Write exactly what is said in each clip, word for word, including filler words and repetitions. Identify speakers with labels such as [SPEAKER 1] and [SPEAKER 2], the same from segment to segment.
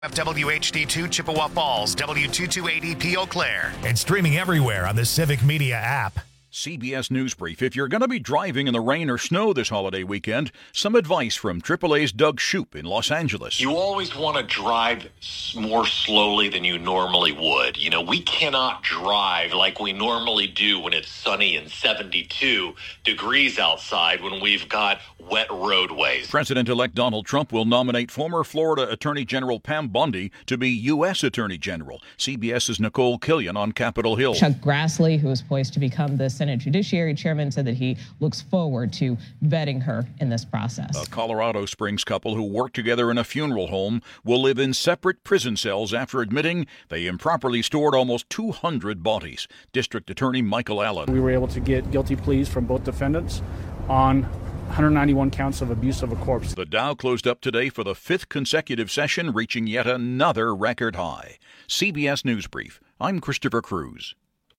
[SPEAKER 1] W H D two Chippewa Falls, W two two eight E P Eau Claire, and streaming everywhere on the Civic Media app.
[SPEAKER 2] C B S News Brief. If you're going to be driving in the rain or snow this holiday weekend, some advice from triple A's Doug Shoup in Los Angeles.
[SPEAKER 3] You always want to drive more slowly than you normally would. You know, we cannot drive like we normally do when it's sunny and seventy-two degrees outside when we've got wet roadways.
[SPEAKER 2] President-elect Donald Trump will nominate former Florida Attorney General Pam Bondi to be U S Attorney General. CBS's Nicole Killian on Capitol Hill.
[SPEAKER 4] Chuck Grassley, who is poised to become the Senate Judiciary Chairman, said that he looks forward to vetting her in this process.
[SPEAKER 2] A Colorado Springs couple who worked together in a funeral home will live in separate prison cells after admitting they improperly stored almost two hundred bodies. District Attorney Michael Allen.
[SPEAKER 5] We were able to get guilty pleas from both defendants on one hundred ninety-one counts of abuse of a corpse.
[SPEAKER 2] The Dow closed up today for the fifth consecutive session, reaching yet another record high. C B S News Brief. I'm Christopher Cruz.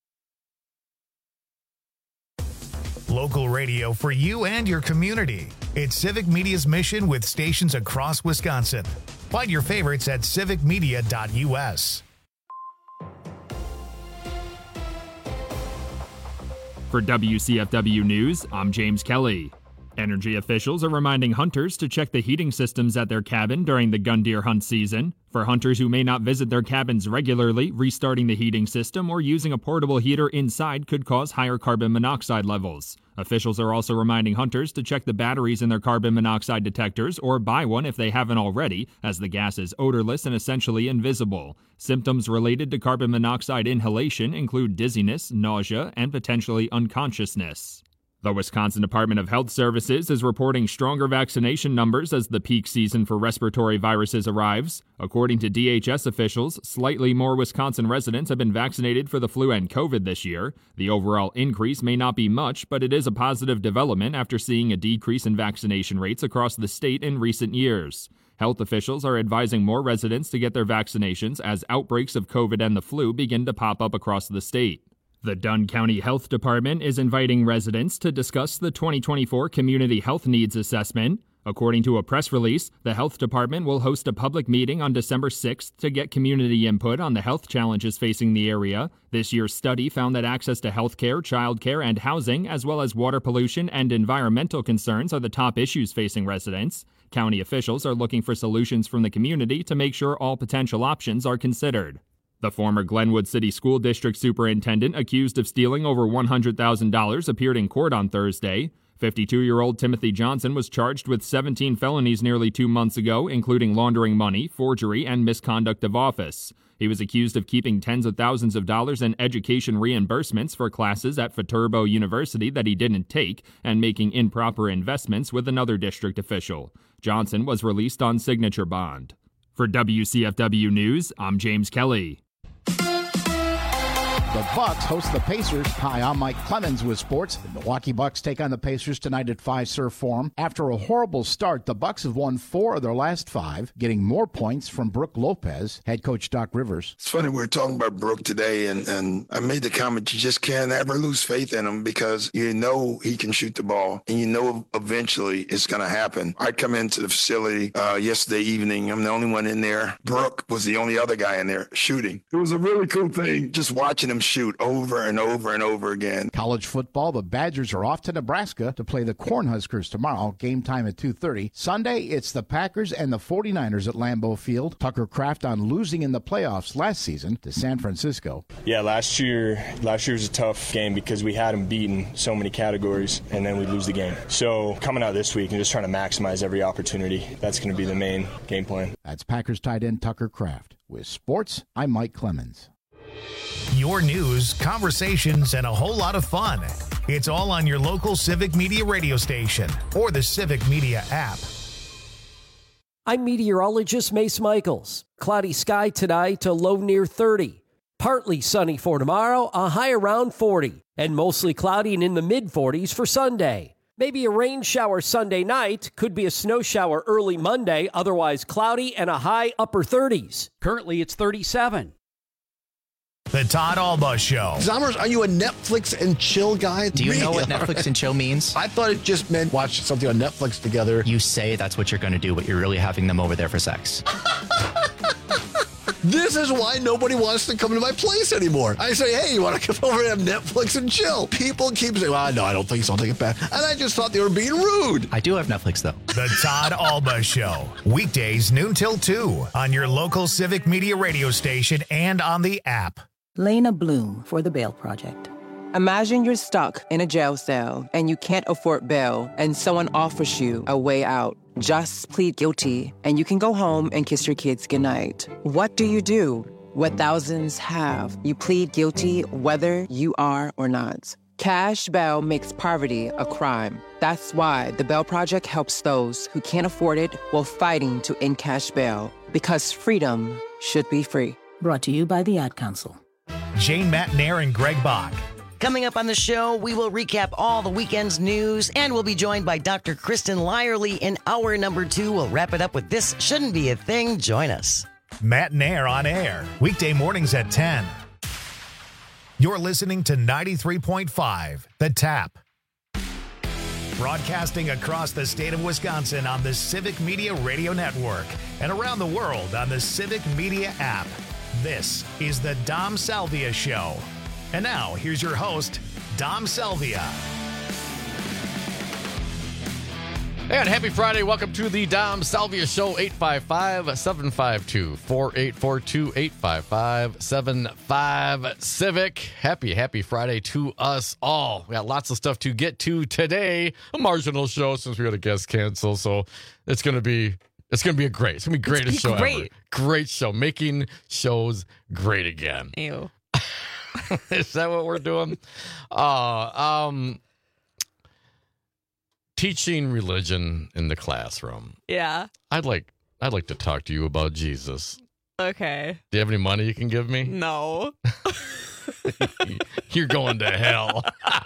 [SPEAKER 1] Local radio for you and your community. It's Civic Media's mission with stations across Wisconsin. Find your favorites at civic media dot u s.
[SPEAKER 6] For W C F W News, I'm James Kelly. Energy officials are reminding hunters to check the heating systems at their cabin during the gun deer hunt season. For hunters who may not visit their cabins regularly, restarting the heating system or using a portable heater inside could cause higher carbon monoxide levels. Officials are also reminding hunters to check the batteries in their carbon monoxide detectors or buy one if they haven't already, as the gas is odorless and essentially invisible. Symptoms related to carbon monoxide inhalation include dizziness, nausea, and potentially unconsciousness. The Wisconsin Department of Health Services is reporting stronger vaccination numbers as the peak season for respiratory viruses arrives. According to D H S officials, slightly more Wisconsin residents have been vaccinated for the flu and COVID this year. The overall increase may not be much, but it is a positive development after seeing a decrease in vaccination rates across the state in recent years. Health officials are advising more residents to get their vaccinations as outbreaks of COVID and the flu begin to pop up across the state. The Dunn County Health Department is inviting residents to discuss the twenty twenty-four Community Health Needs Assessment. According to a press release, the Health Department will host a public meeting on December sixth to get community input on the health challenges facing the area. This year's study found that access to health care, child care, and housing, as well as water pollution and environmental concerns, are the top issues facing residents. County officials are looking for solutions from the community to make sure all potential options are considered. The former Glenwood City School District Superintendent accused of stealing over one hundred thousand dollars appeared in court on Thursday. fifty-two-year-old Timothy Johnson was charged with seventeen felonies nearly two months ago, including laundering money, forgery, and misconduct of office. He was accused of keeping tens of thousands of dollars in education reimbursements for classes at Viterbo University that he didn't take and making improper investments with another district official. Johnson was released on signature bond. For W C F W News, I'm James Kelly.
[SPEAKER 7] The Bucks host the Pacers. Hi, I'm Mike Clemens with sports. The Milwaukee Bucks take on the Pacers tonight at Fiserv Forum. After a horrible start, the Bucks have won four of their last five, getting more points from Brook Lopez. Head coach Doc Rivers.
[SPEAKER 8] It's funny, we were talking about Brook today, and, and I made the comment, you just can't ever lose faith in him because you know he can shoot the ball, and you know eventually it's going to happen. I come into the facility uh, yesterday evening. I'm the only one in there. Brook was the only other guy in there shooting. It was a really cool thing, just watching him shoot over and over and over again.
[SPEAKER 7] College football, the Badgers are off to Nebraska to play the Cornhuskers tomorrow. Game time at two thirty. Sunday, it's the Packers and the forty-niners at Lambeau Field. Tucker Kraft on losing in the playoffs last season to San Francisco.
[SPEAKER 9] Yeah, last year, last year was a tough game because we had them beaten so many categories, and then we lose the game. So coming out this week and just trying to maximize every opportunity, that's going to be the main game plan.
[SPEAKER 7] That's Packers tight end Tucker Kraft. With sports, I'm Mike Clemens.
[SPEAKER 1] Your news, conversations, and a whole lot of fun. It's all on your local Civic Media radio station or the Civic Media app.
[SPEAKER 10] I'm meteorologist Mace Michaels. Cloudy sky tonight to low near thirty. Partly sunny for tomorrow, a high around forty. And mostly cloudy and in the mid forties for Sunday. Maybe a rain shower Sunday night, could be a snow shower early Monday, otherwise cloudy and a high upper thirties. Currently it's thirty-seven.
[SPEAKER 1] The Todd Alba Show.
[SPEAKER 11] Zommers, are you a Netflix and chill guy?
[SPEAKER 12] Do you really? know what Netflix and chill means?
[SPEAKER 11] I thought it just meant watch something on Netflix together.
[SPEAKER 12] You say that's what you're going to do, but you're really having them over there for sex.
[SPEAKER 11] This is why nobody wants to come to my place anymore. I say, hey, you want to come over and have Netflix and chill? People keep saying, well, no, I don't think so. I'll take it back. And I just thought they were being rude.
[SPEAKER 12] I do have Netflix, though.
[SPEAKER 1] The Todd Alba Show. Weekdays noon till two on your local Civic Media radio station and on the app.
[SPEAKER 13] Lena Bloom for the Bail Project.
[SPEAKER 14] Imagine you're stuck in a jail cell and you can't afford bail and someone offers you a way out. Just plead guilty and you can go home and kiss your kids goodnight. What do you do? What thousands have. You plead guilty whether you are or not. Cash bail makes poverty a crime. That's why the Bail Project helps those who can't afford it while fighting to end cash bail. Because freedom should be free.
[SPEAKER 13] Brought to you by the Ad Council.
[SPEAKER 1] Jane Matnair and Greg Bach.
[SPEAKER 15] Coming up on the show, we will recap all the weekend's news, and we'll be joined by Doctor Kristen Lyerly in hour number two. We'll wrap it up with This Shouldn't Be a Thing. Join us.
[SPEAKER 1] Matnair on air, weekday mornings at ten. You're listening to ninety-three point five, The Tap. Broadcasting across the state of Wisconsin on the Civic Media Radio Network and around the world on the Civic Media app. This is the Dom Salvia Show. And now, here's your host, Dom Salvia.
[SPEAKER 16] And happy Friday. Welcome to the Dom Salvia Show. Eight five five, seven five two, four eight four two, eight five five, seven five Civic. Happy, happy Friday to us all. We got lots of stuff to get to today. A marginal show since we had a guest cancel, so it's going to be it's going to be a great. It's going to be the greatest show
[SPEAKER 17] great.
[SPEAKER 16] ever. Great show. Making shows great again.
[SPEAKER 17] Ew.
[SPEAKER 16] Is that what we're doing? Uh, um, teaching religion in the classroom.
[SPEAKER 17] Yeah.
[SPEAKER 16] I'd like I'd like to talk to you about Jesus.
[SPEAKER 17] Okay.
[SPEAKER 16] Do you have any money you can give me?
[SPEAKER 17] No.
[SPEAKER 16] You're going to hell.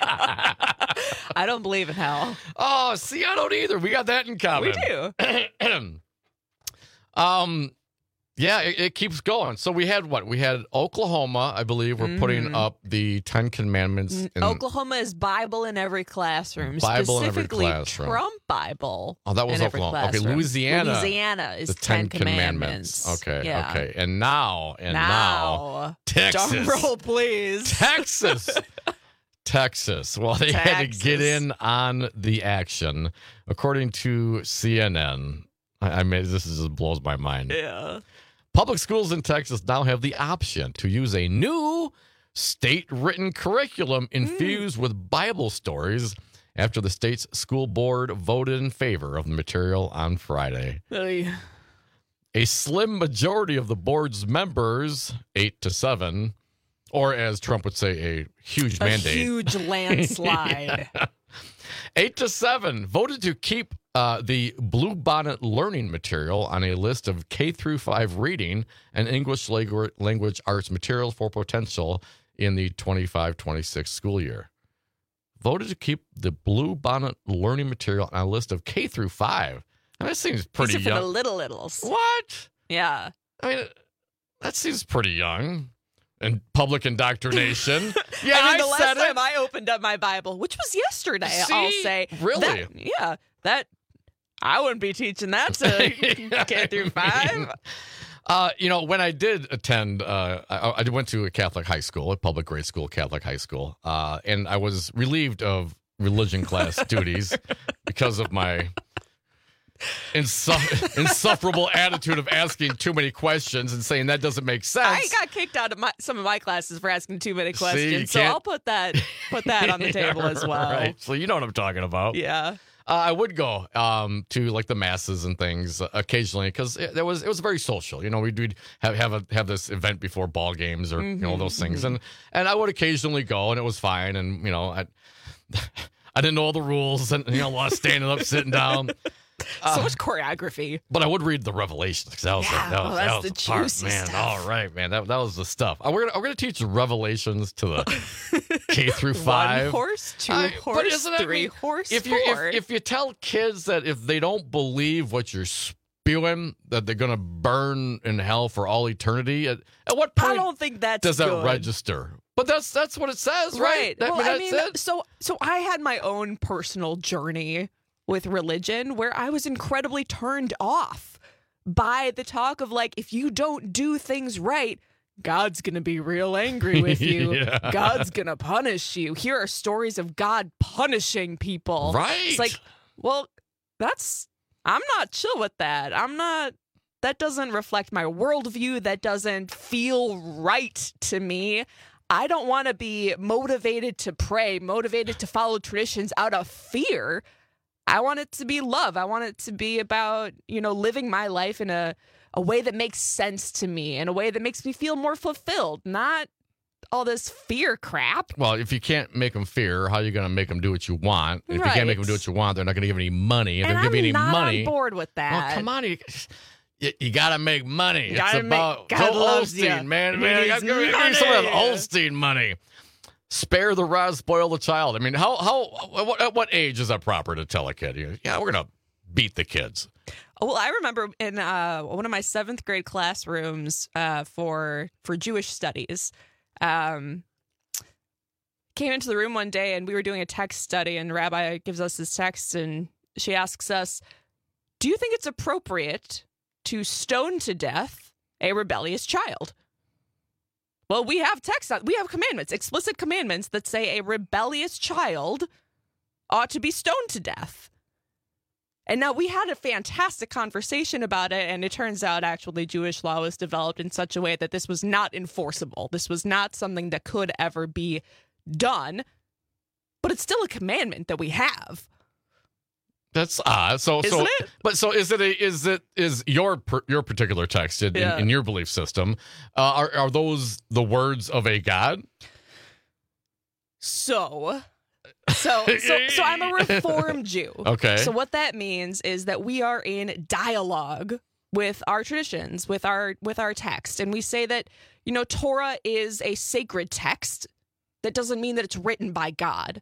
[SPEAKER 17] I don't believe in hell.
[SPEAKER 16] Oh, see, I don't either. We got that in common.
[SPEAKER 17] We
[SPEAKER 16] do. um, yeah, it, it keeps going. So we had what? We had Oklahoma, I believe, we're mm-hmm. putting up the Ten Commandments. In
[SPEAKER 17] Oklahoma is Bible in every classroom.
[SPEAKER 16] Bible in every
[SPEAKER 17] specifically
[SPEAKER 16] classroom.
[SPEAKER 17] Trump Bible.
[SPEAKER 16] Oh, that was
[SPEAKER 17] in
[SPEAKER 16] Oklahoma.
[SPEAKER 17] Every
[SPEAKER 16] okay, Louisiana.
[SPEAKER 17] Louisiana is
[SPEAKER 16] the
[SPEAKER 17] Ten,
[SPEAKER 16] Ten
[SPEAKER 17] Commandments.
[SPEAKER 16] Commandments. Okay,
[SPEAKER 17] yeah.
[SPEAKER 16] okay. And now, and now,
[SPEAKER 17] now
[SPEAKER 16] Texas.
[SPEAKER 17] Drum roll, please.
[SPEAKER 16] Texas. Texas. Well, they
[SPEAKER 17] Texas.
[SPEAKER 16] had to get in on the action. According to C N N, I, I mean, this is, just blows my mind.
[SPEAKER 17] Yeah.
[SPEAKER 16] Public schools in Texas now have the option to use a new state-written curriculum infused mm. with Bible stories after the state's school board voted in favor of the material on Friday.
[SPEAKER 17] Really?
[SPEAKER 16] A slim majority of the board's members, eight to seven, or as Trump would say, a huge
[SPEAKER 17] a
[SPEAKER 16] mandate.
[SPEAKER 17] A huge landslide.
[SPEAKER 16] yeah. Eight to seven voted to keep uh, the Bluebonnet learning material on a list of K through five reading and English language, language arts materials for potential in the twenty-five twenty-six school year. Voted to keep the Bluebonnet learning material on a list of K through five. And that seems pretty
[SPEAKER 17] These are
[SPEAKER 16] young.
[SPEAKER 17] for the little littles.
[SPEAKER 16] What?
[SPEAKER 17] Yeah.
[SPEAKER 16] I mean, that seems pretty young. And public indoctrination.
[SPEAKER 17] Yeah, I mean,
[SPEAKER 16] I
[SPEAKER 17] the last
[SPEAKER 16] said
[SPEAKER 17] time
[SPEAKER 16] it.
[SPEAKER 17] I opened up my Bible, which was yesterday,
[SPEAKER 16] See?
[SPEAKER 17] I'll say.
[SPEAKER 16] Really?
[SPEAKER 17] That, yeah. That I wouldn't be teaching that to
[SPEAKER 16] yeah,
[SPEAKER 17] K through five.
[SPEAKER 16] I mean, uh, you know, when I did attend, uh, I, I went to a Catholic high school, a public grade school, Catholic high school, uh, and I was relieved of religion class duties because of my Insu- insufferable attitude of asking too many questions and saying that doesn't make sense.
[SPEAKER 17] I got kicked out of my, some of my classes for asking too many questions,
[SPEAKER 16] See,
[SPEAKER 17] so I'll put that put that on the table
[SPEAKER 16] yeah,
[SPEAKER 17] as well.
[SPEAKER 16] Right. So you know what I'm talking about.
[SPEAKER 17] Yeah.
[SPEAKER 16] Uh, I would go um, to like the masses and things uh, occasionally because it, it was it was very social. You know, we'd, we'd have have a, have this event before ball games or mm-hmm, you know those things, mm-hmm. and and I would occasionally go and it was fine. And you know, I I didn't know all the rules and you know a lot of standing up, sitting down.
[SPEAKER 17] So uh, much choreography.
[SPEAKER 16] But I would read the Revelations because that was
[SPEAKER 17] yeah,
[SPEAKER 16] the, that was,
[SPEAKER 17] well,
[SPEAKER 16] that
[SPEAKER 17] that's
[SPEAKER 16] was
[SPEAKER 17] the,
[SPEAKER 16] the part,
[SPEAKER 17] juicy
[SPEAKER 16] man.
[SPEAKER 17] stuff.
[SPEAKER 16] All right, man. That that was the stuff. Uh, we're gonna we're gonna teach the Revelations to the K through five.
[SPEAKER 17] One horse, two
[SPEAKER 16] I,
[SPEAKER 17] horse,
[SPEAKER 16] that,
[SPEAKER 17] three
[SPEAKER 16] I mean,
[SPEAKER 17] horse,
[SPEAKER 16] if
[SPEAKER 17] four.
[SPEAKER 16] you if, if you tell kids that if they don't believe what you're spewing, that they're gonna burn in hell for all eternity, at, at what point
[SPEAKER 17] I don't think that's
[SPEAKER 16] does that
[SPEAKER 17] good.
[SPEAKER 16] register? But that's that's what it says, right?
[SPEAKER 17] Right.
[SPEAKER 16] That,
[SPEAKER 17] well,
[SPEAKER 16] I
[SPEAKER 17] I
[SPEAKER 16] mean,
[SPEAKER 17] mean,
[SPEAKER 16] it.
[SPEAKER 17] so so I had my own personal journey with religion where I was incredibly turned off buy the talk of like, if you don't do things right, God's going to be real angry with you.
[SPEAKER 16] Yeah.
[SPEAKER 17] God's going to punish you. Here are stories of God punishing people.
[SPEAKER 16] Right.
[SPEAKER 17] It's like, well, that's, I'm not chill with that. I'm not, that doesn't reflect my worldview. That doesn't feel right to me. I don't want to be motivated to pray, motivated to follow traditions out of fear. I want it to be love. I want it to be about, you know, living my life in a, a way that makes sense to me, in a way that makes me feel more fulfilled, not all this fear crap.
[SPEAKER 16] Well, if you can't make them fear, how are you going to make them do what you want? If
[SPEAKER 17] Right.
[SPEAKER 16] you can't make them do what you want, they're not going to give any money. If
[SPEAKER 17] And
[SPEAKER 16] they give
[SPEAKER 17] I'm
[SPEAKER 16] you any
[SPEAKER 17] not
[SPEAKER 16] money,
[SPEAKER 17] on board with that.
[SPEAKER 16] well, come on, you, you, you got to make money.
[SPEAKER 17] You gotta
[SPEAKER 16] it's
[SPEAKER 17] make-
[SPEAKER 16] about
[SPEAKER 17] God
[SPEAKER 16] Joel
[SPEAKER 17] loves
[SPEAKER 16] Osteen,
[SPEAKER 17] ya.
[SPEAKER 16] man.
[SPEAKER 17] He
[SPEAKER 16] man,
[SPEAKER 17] needs
[SPEAKER 16] give me give me some of that
[SPEAKER 17] money.
[SPEAKER 16] Osteen money. Spare the rod, spoil the child. I mean, how how what, at what age is that proper to tell a kid? You know, yeah, we're gonna beat the kids.
[SPEAKER 17] Well, I remember in uh, one of my seventh grade classrooms uh, for for Jewish studies, um, came into the room one day and we were doing a text study, and the rabbi gives us this text and she asks us, "Do you think it's appropriate to stone to death a rebellious child?" Well, we have text, we have commandments, explicit commandments that say a rebellious child ought to be stoned to death. And now we had a fantastic conversation about it, and it turns out actually Jewish law was developed in such a way that this was not enforceable. This was not something that could ever be done, but it's still a commandment that we have.
[SPEAKER 16] That's odd. So, so,
[SPEAKER 17] Isn't it?
[SPEAKER 16] but so is it? A, is it? Is your per, your particular text in,
[SPEAKER 17] Yeah.
[SPEAKER 16] in, in your belief system? Uh, are are those the words of a God?
[SPEAKER 17] So, so, so, so I'm a Reform Jew.
[SPEAKER 16] Okay.
[SPEAKER 17] So what that means is that we are in dialogue with our traditions, with our with our text, and we say that, you know, Torah is a sacred text. That doesn't mean that it's written by God.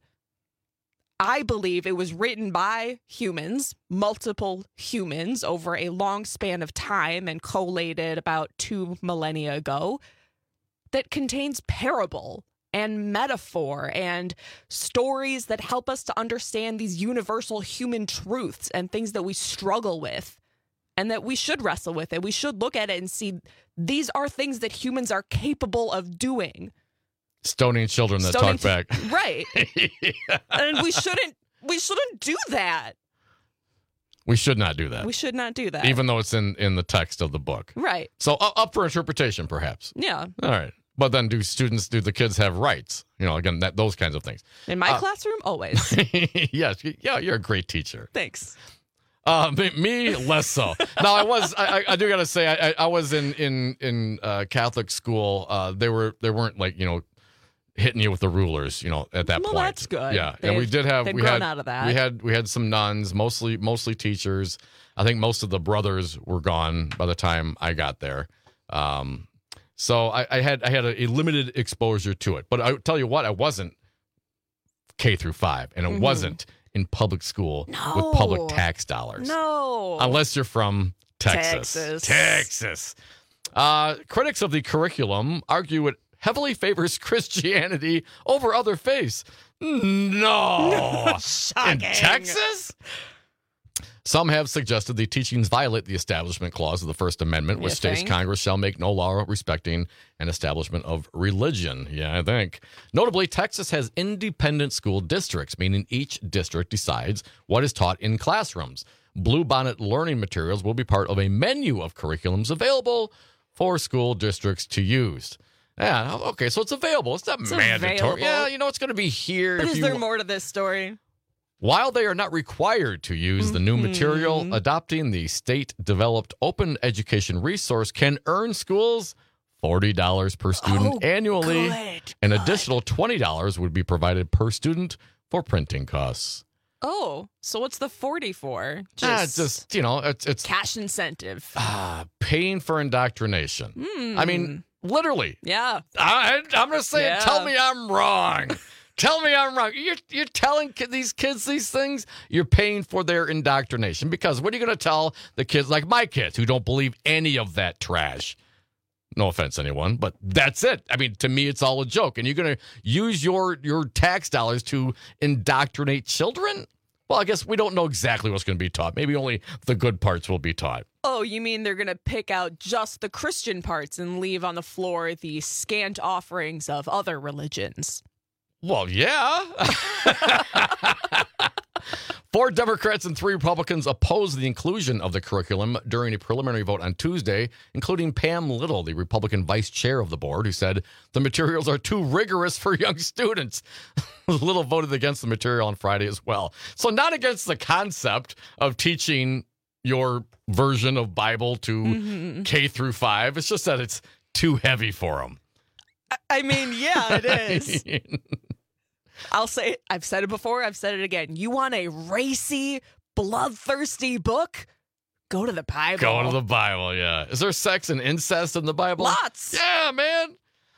[SPEAKER 17] I believe it was written by humans, multiple humans, over a long span of time and collated about two millennia ago, that contains parable and metaphor and stories that help us to understand these universal human truths and things that we struggle with and that we should wrestle with it. We should look at it and see these are things that humans are capable of doing.
[SPEAKER 16] Stoning children that
[SPEAKER 17] Stoning
[SPEAKER 16] talk
[SPEAKER 17] ch-
[SPEAKER 16] back.
[SPEAKER 17] Right. And we shouldn't we shouldn't do that.
[SPEAKER 16] We should not do that.
[SPEAKER 17] We should not do that.
[SPEAKER 16] Even though it's in, in the text of the book.
[SPEAKER 17] Right.
[SPEAKER 16] So uh, up for interpretation, perhaps.
[SPEAKER 17] Yeah.
[SPEAKER 16] All right. But then do students, do the kids have rights? You know, again, that those kinds of things.
[SPEAKER 17] In my
[SPEAKER 16] Uh,
[SPEAKER 17] classroom, always.
[SPEAKER 16] Yes. Yeah, you're a great teacher.
[SPEAKER 17] Thanks.
[SPEAKER 16] Uh, me, me less so. Now I was, I, I- I do gotta say, I, I I was in in in uh, Catholic school. Uh, they were, they weren't like, you know, hitting you with the rulers, you know, at that
[SPEAKER 17] Well,
[SPEAKER 16] point.
[SPEAKER 17] that's good.
[SPEAKER 16] Yeah, and we
[SPEAKER 17] They've-
[SPEAKER 16] did have
[SPEAKER 17] they've
[SPEAKER 16] we
[SPEAKER 17] grown
[SPEAKER 16] had
[SPEAKER 17] out of that.
[SPEAKER 16] we had we had some nuns, mostly mostly teachers. I think most of the brothers were gone by the time I got there. Um, so I, I had I had a, a limited exposure to it. But I tell you what, I wasn't K through five, and it
[SPEAKER 17] Mhm.
[SPEAKER 16] wasn't in public school
[SPEAKER 17] No.
[SPEAKER 16] with public tax dollars.
[SPEAKER 17] No.
[SPEAKER 16] Unless you're from Texas.
[SPEAKER 17] Texas.
[SPEAKER 16] Texas. Uh, critics of the curriculum argue it heavily favors Christianity over other faiths. No. In
[SPEAKER 17] Shocking.
[SPEAKER 16] Texas? Some have suggested the teachings violate the Establishment Clause of the First Amendment, which
[SPEAKER 17] You
[SPEAKER 16] states
[SPEAKER 17] think?
[SPEAKER 16] Congress shall make no law respecting an establishment of religion. Yeah, I think. Notably, Texas has independent school districts, meaning each district decides what is taught in classrooms. Bluebonnet learning materials will be part of a menu of curriculums available for school districts to use. Yeah, okay, so it's available. It's not
[SPEAKER 17] It's
[SPEAKER 16] mandatory.
[SPEAKER 17] available.
[SPEAKER 16] Yeah, you know, it's going to be here.
[SPEAKER 17] But
[SPEAKER 16] if
[SPEAKER 17] is
[SPEAKER 16] you
[SPEAKER 17] there more to this story?
[SPEAKER 16] While they are not required to use the new material,
[SPEAKER 17] Mhm.
[SPEAKER 16] adopting the state-developed open education resource can earn schools forty dollars per student
[SPEAKER 17] Oh,
[SPEAKER 16] annually.
[SPEAKER 17] good,
[SPEAKER 16] An additional twenty dollars would be provided per student for printing costs.
[SPEAKER 17] Oh, so what's the forty for?
[SPEAKER 16] Ah, it's just, you know, it's, it's
[SPEAKER 17] cash incentive.
[SPEAKER 16] ah, paying for indoctrination.
[SPEAKER 17] Hmm.
[SPEAKER 16] I mean, literally.
[SPEAKER 17] Yeah.
[SPEAKER 16] I, I'm going to say,
[SPEAKER 17] Yeah.
[SPEAKER 16] tell me I'm wrong. Tell me I'm wrong. You're, you're telling ki- these kids these things, you're paying for their indoctrination. Because what are you going to tell the kids, like my kids, who don't believe any of that trash? No offense, anyone, but that's it. I mean, to me, it's all a joke. And you're going to use your, your tax dollars to indoctrinate children? Well, I guess we don't know exactly what's going to be taught. Maybe only the good parts will be taught.
[SPEAKER 17] Oh, you mean they're going to pick out just the Christian parts and leave on the floor the scant offerings of other religions?
[SPEAKER 16] Well, yeah. Four Democrats and three Republicans opposed the inclusion of the curriculum during a preliminary vote on Tuesday, including Pam Little, the Republican vice chair of the board, who said the materials are too rigorous for young students. Little voted against the material on Friday as well. So not against the concept of teaching your version of Bible to mm-hmm. K through five. It's just that it's too heavy for them.
[SPEAKER 17] I mean, yeah, it is. I mean, I'll say it. I've said it before. I've said it again. You want a racy, bloodthirsty book? Go to the Bible.
[SPEAKER 16] Go to the Bible, yeah. Is there sex and incest in the Bible?
[SPEAKER 17] Lots.
[SPEAKER 16] Yeah, man.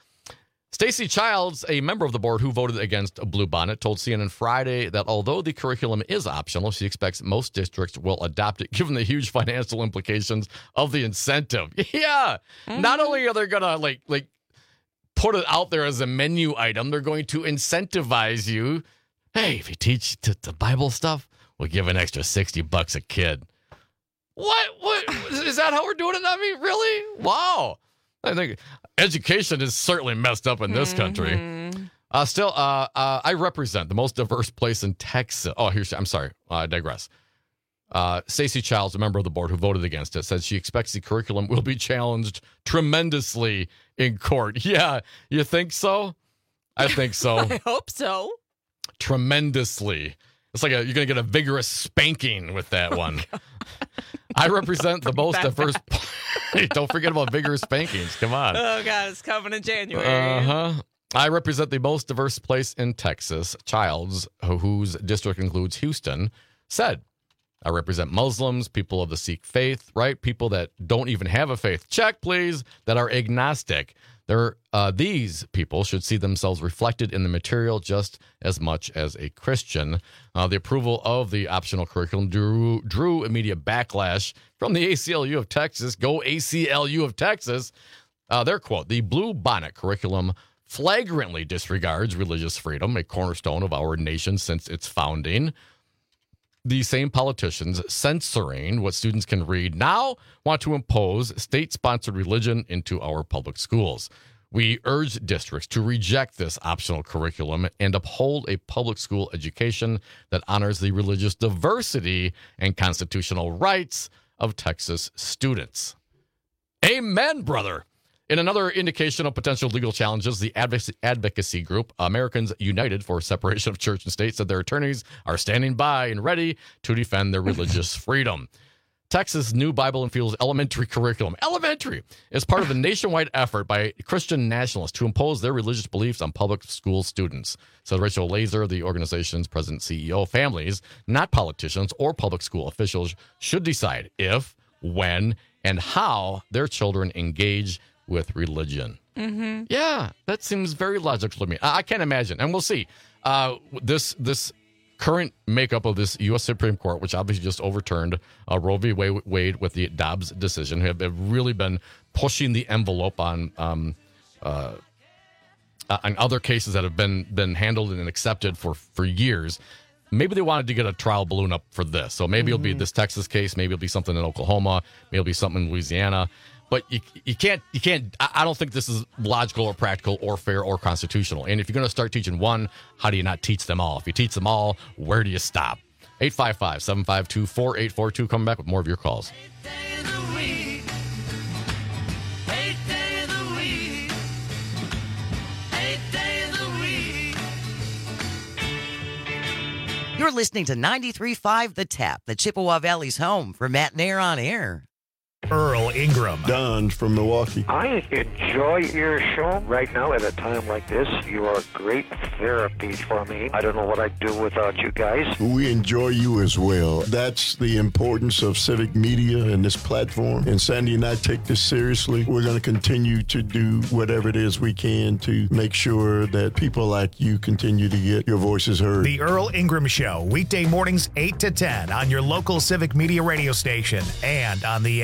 [SPEAKER 16] Stacey Childs, a member of the board who voted against Bluebonnet, told C N N Friday that although the curriculum is optional, she expects most districts will adopt it given the huge financial implications of the incentive. Yeah. Mm-hmm. Not only are they going to like like put it out there as a menu item, they're going to incentivize you. Hey, if you teach t- the Bible stuff, we'll give an extra sixty bucks a kid. What? What? Is that how we're doing it? I mean, really? Wow. I think education is certainly messed up in this country. Mm-hmm. Uh, still, uh, uh, I represent the most diverse place in Texas. Oh, here's, I'm sorry. I digress. Uh, Stacey Childs, a member of the board who voted against it, says she expects the curriculum will be challenged tremendously in court. Yeah, you think so? I think so.
[SPEAKER 17] I hope so.
[SPEAKER 16] Tremendously. It's like a, you're going to get a vigorous spanking with that one. Oh, I represent the most diverse. Don't forget about vigorous spankings. Come on.
[SPEAKER 17] Oh, God, it's coming in January.
[SPEAKER 16] Uh-huh. I represent the most diverse place in Texas. Childs, whose district includes Houston, said, I represent Muslims, people of the Sikh faith, right? People that don't even have a faith. Check, please, that are agnostic. They're, uh, these people should see themselves reflected in the material just as much as a Christian. Uh, the approval of the optional curriculum drew, drew immediate backlash from the A C L U of Texas. Go A C L U of Texas. Uh, their quote, the Bluebonnet curriculum flagrantly disregards religious freedom, a cornerstone of our nation since its founding. The same politicians censoring what students can read now want to impose state-sponsored religion into our public schools. We urge districts to reject this optional curriculum and uphold a public school education that honors the religious diversity and constitutional rights of Texas students. Amen, brother. In another indication of potential legal challenges, the advocacy group Americans United for Separation of Church and State said their attorneys are standing by and ready to defend their religious freedom. Texas' new Bible infused elementary curriculum, elementary, is part of a nationwide effort by Christian nationalists to impose their religious beliefs on public school students, said Rachel Laser, the organization's president and C E O. Families, not politicians or public school officials, should decide if, when, and how their children engage with religion.
[SPEAKER 17] Mm-hmm.
[SPEAKER 16] Yeah, that seems very logical to me. I, I can't imagine, and we'll see. Uh, this this current makeup of this U S Supreme Court, which obviously just overturned uh, Roe v. Wade with the Dobbs decision, have, have really been pushing the envelope on um, uh, on other cases that have been been handled and accepted for for years. Maybe they wanted to get a trial balloon up for this, so maybe mm-hmm. it'll be this Texas case, maybe it'll be something in Oklahoma, maybe it'll be something in Louisiana. But you you can't, you can't, I don't think this is logical or practical or fair or constitutional. And if you're going to start teaching one, how do you not teach them all? If you teach them all, where do you stop? eight five five, seven five two, four eight four two. Coming back with more of your calls.
[SPEAKER 15] You're listening to ninety-three point five The Tap, the Chippewa Valley's home for Matt Nair on Air.
[SPEAKER 1] Earl Ingram.
[SPEAKER 18] Don from Milwaukee.
[SPEAKER 19] I enjoy your show. Right now, at a time like this, you are great therapy for me. I don't know what I'd do without you guys.
[SPEAKER 18] We enjoy you as well. That's the importance of civic media and this platform. And Sandy and I take this seriously. We're going to continue to do whatever it is we can to make sure that people like you continue to get your voices heard.
[SPEAKER 1] The Earl Ingram Show, weekday mornings eight to ten on your local civic media radio station and on the app.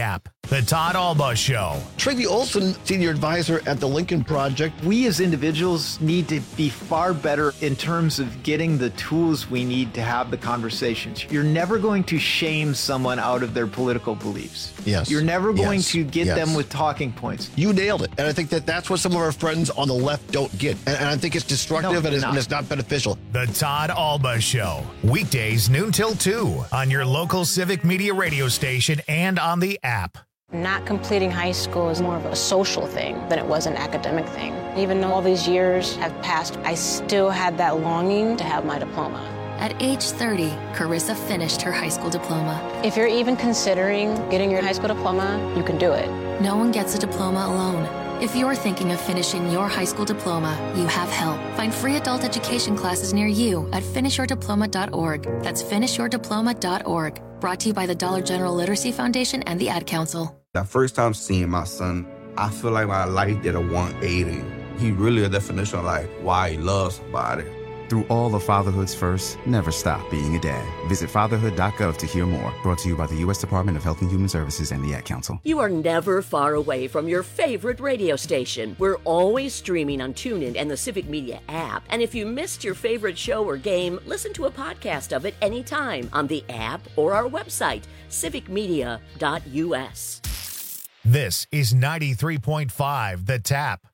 [SPEAKER 1] The Todd Alba Show.
[SPEAKER 11] Tracy Olson, senior advisor at the Lincoln Project.
[SPEAKER 20] We as individuals need to be far better in terms of getting the tools we need to have the conversations. You're never going to shame someone out of their political beliefs.
[SPEAKER 11] Yes.
[SPEAKER 20] You're never going
[SPEAKER 11] Yes.
[SPEAKER 20] to get
[SPEAKER 11] Yes.
[SPEAKER 20] them with talking points.
[SPEAKER 11] You nailed it. And I think that that's what some of our friends on the left don't get. And, and I think it's destructive
[SPEAKER 20] No,
[SPEAKER 11] and, it's,
[SPEAKER 20] not.
[SPEAKER 11] and it's not beneficial.
[SPEAKER 1] The Todd Alba Show. Weekdays noon till two on your local Civic Media radio station and on the app.
[SPEAKER 21] Not completing high school is more of a social thing than it was an academic thing. Even though all these years have passed, I still had that longing to have my diploma.
[SPEAKER 22] At age thirty, Carissa finished her high school diploma.
[SPEAKER 21] If you're even considering getting your high school diploma, you can do it.
[SPEAKER 22] No one gets a diploma alone. If you're thinking of finishing your high school diploma, you have help. Find free adult education classes near you at finish your diploma dot org. That's finish your diploma dot org. Brought to you by the Dollar General Literacy Foundation and the Ad Council.
[SPEAKER 23] The first time seeing my son, I feel like my life did a one eighty. He really a definition of like why he loves somebody.
[SPEAKER 24] Through all of fatherhood's first, never stop being a dad. Visit fatherhood dot gov to hear more. Brought to you by the U S Department of Health and Human Services and the Ad Council.
[SPEAKER 25] You are never far away from your favorite radio station. We're always streaming on TuneIn and the Civic Media app. And if you missed your favorite show or game, listen to a podcast of it anytime on the app or our website, civic media dot u s.
[SPEAKER 1] This is ninety-three point five The Tap.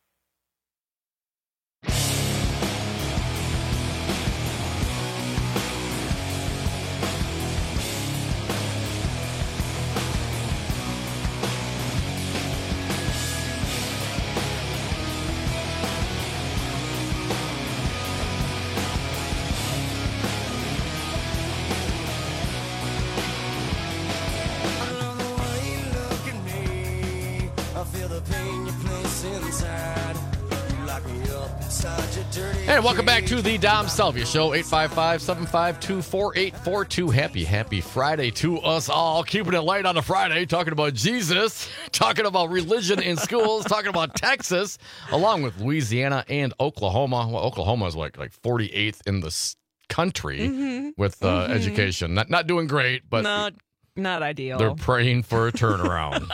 [SPEAKER 16] And welcome back to the Dom Salvia Show, eight five five, seven five two, four eight four two. Happy, happy Friday to us all. Keeping it light on a Friday, talking about Jesus, talking about religion in schools, talking about Texas, along with Louisiana and Oklahoma. Well, Oklahoma is like, like forty-eighth in the s- country
[SPEAKER 17] Mhm.
[SPEAKER 16] with uh,
[SPEAKER 17] Mhm.
[SPEAKER 16] education. Not, not doing great, but
[SPEAKER 17] Not, not ideal.
[SPEAKER 16] they're praying for a turnaround.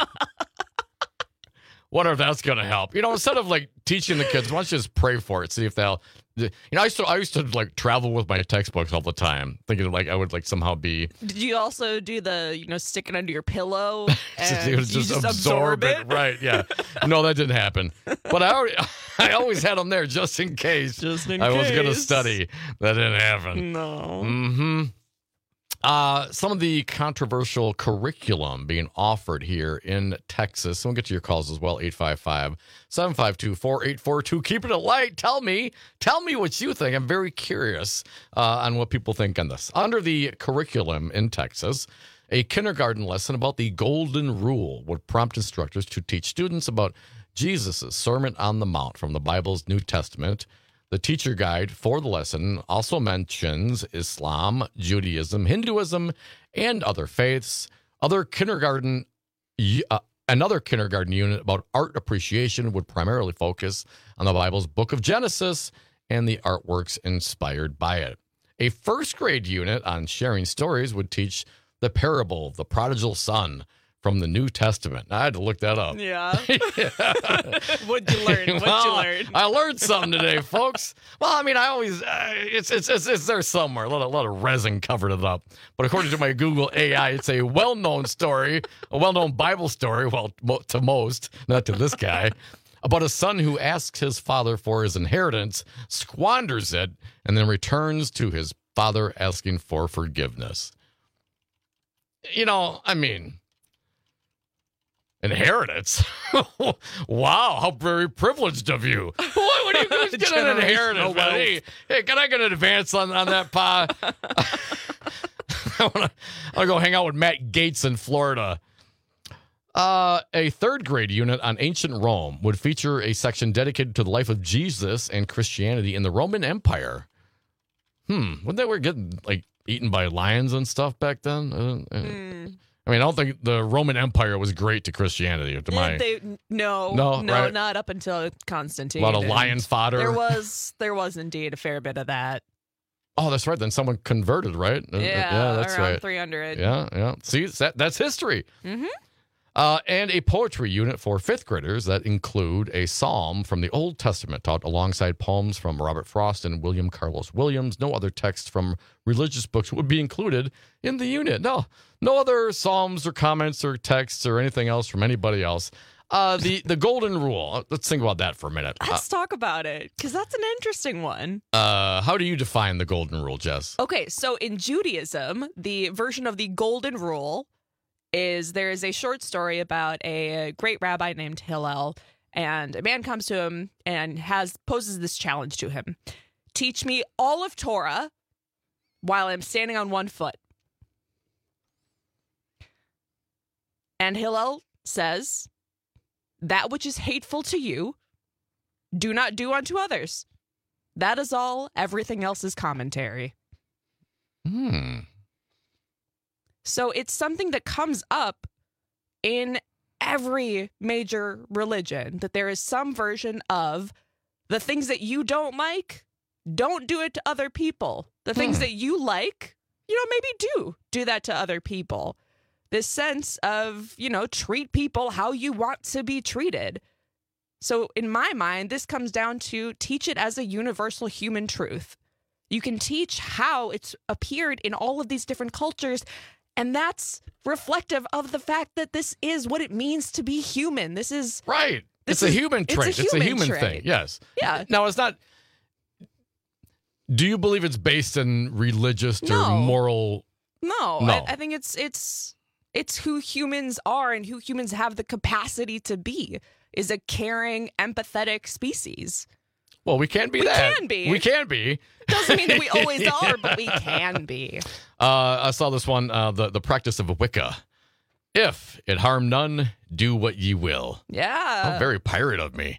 [SPEAKER 16] Wonder if that's going to help. You know, instead of like teaching the kids, why don't you just pray for it? See if they'll. You know, I used to I used to like travel with my textbooks all the time, thinking like I would like somehow be.
[SPEAKER 17] Did you also do the, you know, stick it under your pillow and
[SPEAKER 16] It was
[SPEAKER 17] you
[SPEAKER 16] just,
[SPEAKER 17] just
[SPEAKER 16] absorb,
[SPEAKER 17] absorb
[SPEAKER 16] it.
[SPEAKER 17] it?
[SPEAKER 16] Right? Yeah. No, that didn't happen. But I already, I always had them there just in case.
[SPEAKER 17] Just in
[SPEAKER 16] I was going to
[SPEAKER 17] case.
[SPEAKER 16] study. That didn't happen.
[SPEAKER 17] No.
[SPEAKER 16] Mm-hmm. Uh, some of the controversial curriculum being offered here in Texas. So we'll get to your calls as well, eight five five, seven five two, four eight four two. Keeping it light. Tell me, tell me what you think. I'm very curious uh, on what people think on this. Under the curriculum in Texas, a kindergarten lesson about the Golden Rule would prompt instructors to teach students about Jesus' Sermon on the Mount from the Bible's New Testament. The teacher guide for the lesson also mentions Islam, Judaism, Hinduism, and other faiths. Other kindergarten, uh, another kindergarten unit about art appreciation would primarily focus on the Bible's Book of Genesis and the artworks inspired by it. A first grade unit on sharing stories would teach the parable of the prodigal son from the New Testament. I had to look that up.
[SPEAKER 17] Yeah. What'd you learn? What'd
[SPEAKER 16] Well,
[SPEAKER 17] you learn?
[SPEAKER 16] I learned something today, folks. Well, I mean, I always, uh, it's, it's it's it's there somewhere. A lot, of, a lot of resin covered it up. But according to my Google A I, it's a well-known story, a well-known Bible story, well, mo- to most, not to this guy, about a son who asks his father for his inheritance, squanders it, and then returns to his father asking for forgiveness. You know, I mean... Inheritance? Wow, how very privileged of you. What would you guys get an inheritance? Man? Hey, hey, can I get an advance on, on that pa? I want to go hang out with Matt Gates in Florida. Uh, a third grade unit on ancient Rome would feature a section dedicated to the life of Jesus and Christianity in the Roman Empire. Hmm, wouldn't they were getting like eaten by lions and stuff back then? Uh, uh,
[SPEAKER 17] Mm.
[SPEAKER 16] I mean, I don't think the Roman Empire was great to Christianity. To my,
[SPEAKER 17] They, no,
[SPEAKER 16] No,
[SPEAKER 17] no,
[SPEAKER 16] right.
[SPEAKER 17] not up until Constantine.
[SPEAKER 16] A lot of
[SPEAKER 17] and
[SPEAKER 16] lion fodder.
[SPEAKER 17] There was, there was indeed a fair bit of that.
[SPEAKER 16] oh, that's right. Then someone converted, right? Uh,
[SPEAKER 17] Yeah,
[SPEAKER 16] that's
[SPEAKER 17] around
[SPEAKER 16] right.
[SPEAKER 17] three hundred.
[SPEAKER 16] Yeah, yeah. See, that, that's history.
[SPEAKER 17] Mm-hmm.
[SPEAKER 16] Uh, and a poetry unit for fifth graders that include a psalm from the Old Testament taught alongside poems from Robert Frost and William Carlos Williams. No other text from religious books would be included in the unit. No, no other psalms or comments or texts or anything else from anybody else. Uh, the, the golden rule. Let's think about that for a minute.
[SPEAKER 17] Let's uh, talk about it, because that's an interesting one.
[SPEAKER 16] Uh, how do you define the golden rule, Jess?
[SPEAKER 17] Okay, so in Judaism, the version of the golden rule is there is a short story about a great rabbi named Hillel, and a man comes to him and has poses this challenge to him. Teach me all of Torah while I'm standing on one foot. And Hillel says, that which is hateful to you, do not do unto others. That is all. Everything else is commentary.
[SPEAKER 16] Hmm.
[SPEAKER 17] So it's something that comes up in every major religion, that there is some version of the things that you don't like, don't do it to other people. The things
[SPEAKER 16] Hmm.
[SPEAKER 17] that you like, you know, maybe do do that to other people. This sense of, you know, treat people how you want to be treated. So in my mind, this comes down to teach it as a universal human truth. You can teach how it's appeared in all of these different cultures, and that's reflective of the fact that this is what it means to be human. This is
[SPEAKER 16] right.
[SPEAKER 17] This
[SPEAKER 16] it's
[SPEAKER 17] is,
[SPEAKER 16] a human trait.
[SPEAKER 17] It's a
[SPEAKER 16] It's
[SPEAKER 17] human,
[SPEAKER 16] a human
[SPEAKER 17] trait.
[SPEAKER 16] thing. Yes.
[SPEAKER 17] Yeah.
[SPEAKER 16] Now, it's not. Do you believe it's based in religious or
[SPEAKER 17] No.
[SPEAKER 16] moral?
[SPEAKER 17] No,
[SPEAKER 16] No.
[SPEAKER 17] I, I think it's it's it's who humans are and who humans have the capacity to be, is a caring, empathetic species.
[SPEAKER 16] Well, we can be
[SPEAKER 17] We
[SPEAKER 16] that.
[SPEAKER 17] can be.
[SPEAKER 16] We can be.
[SPEAKER 17] Doesn't mean that we always are, but we can be.
[SPEAKER 16] Uh, I saw this one, uh, the, the practice of Wicca. If it harm none, do what ye will.
[SPEAKER 17] Yeah.
[SPEAKER 16] How very pirate of me.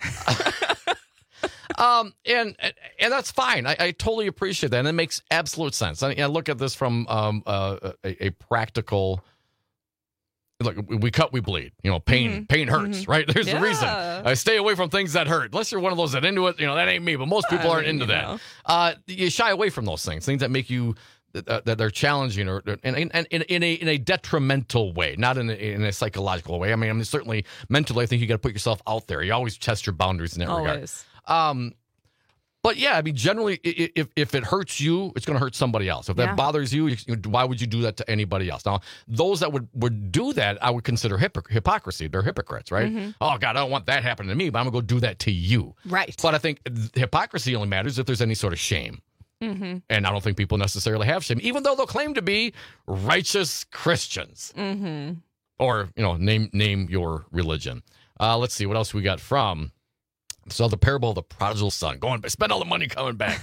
[SPEAKER 16] um, and and that's fine. I, I totally appreciate that. And it makes absolute sense. I, I look at this from um, uh, a, a practical... Look, we cut, we bleed. You know, pain,
[SPEAKER 17] Mm-hmm.
[SPEAKER 16] pain hurts,
[SPEAKER 17] Mm-hmm.
[SPEAKER 16] right? There's
[SPEAKER 17] Yeah.
[SPEAKER 16] a reason. I stay away from things that hurt. Unless you're one of those that into it, you know, that ain't me. But most people
[SPEAKER 17] I
[SPEAKER 16] aren't
[SPEAKER 17] mean,
[SPEAKER 16] into
[SPEAKER 17] you
[SPEAKER 16] that.
[SPEAKER 17] know.
[SPEAKER 16] Uh, you shy away from those things, things that make you uh, that they're challenging, or and in, in, in a in a detrimental way, not in a, in a psychological way. I mean, I mean, certainly mentally, I think you got to put yourself out there. You always test your boundaries in that
[SPEAKER 17] Always.
[SPEAKER 16] regard. Um, But yeah, I mean, generally, i- i- if if it hurts you, it's going to hurt somebody else. If that
[SPEAKER 17] Yeah.
[SPEAKER 16] bothers you, you- why would you do that to anybody else? Now, those that would, would do that, I would consider hypocr- hypocrisy. They're hypocrites, right?
[SPEAKER 17] Mhm.
[SPEAKER 16] Oh, God, I don't want that happening to me, but I'm going to go do that to you.
[SPEAKER 17] Right.
[SPEAKER 16] But I think hypocrisy only matters if there's any sort of shame.
[SPEAKER 17] Mm-hmm.
[SPEAKER 16] And I don't think people necessarily have shame, even though they'll claim to be righteous Christians.
[SPEAKER 17] Mm-hmm.
[SPEAKER 16] Or, you know, name name your religion. Uh, let's see, what else we got from... So the parable of the prodigal son, going, spend all the money coming back.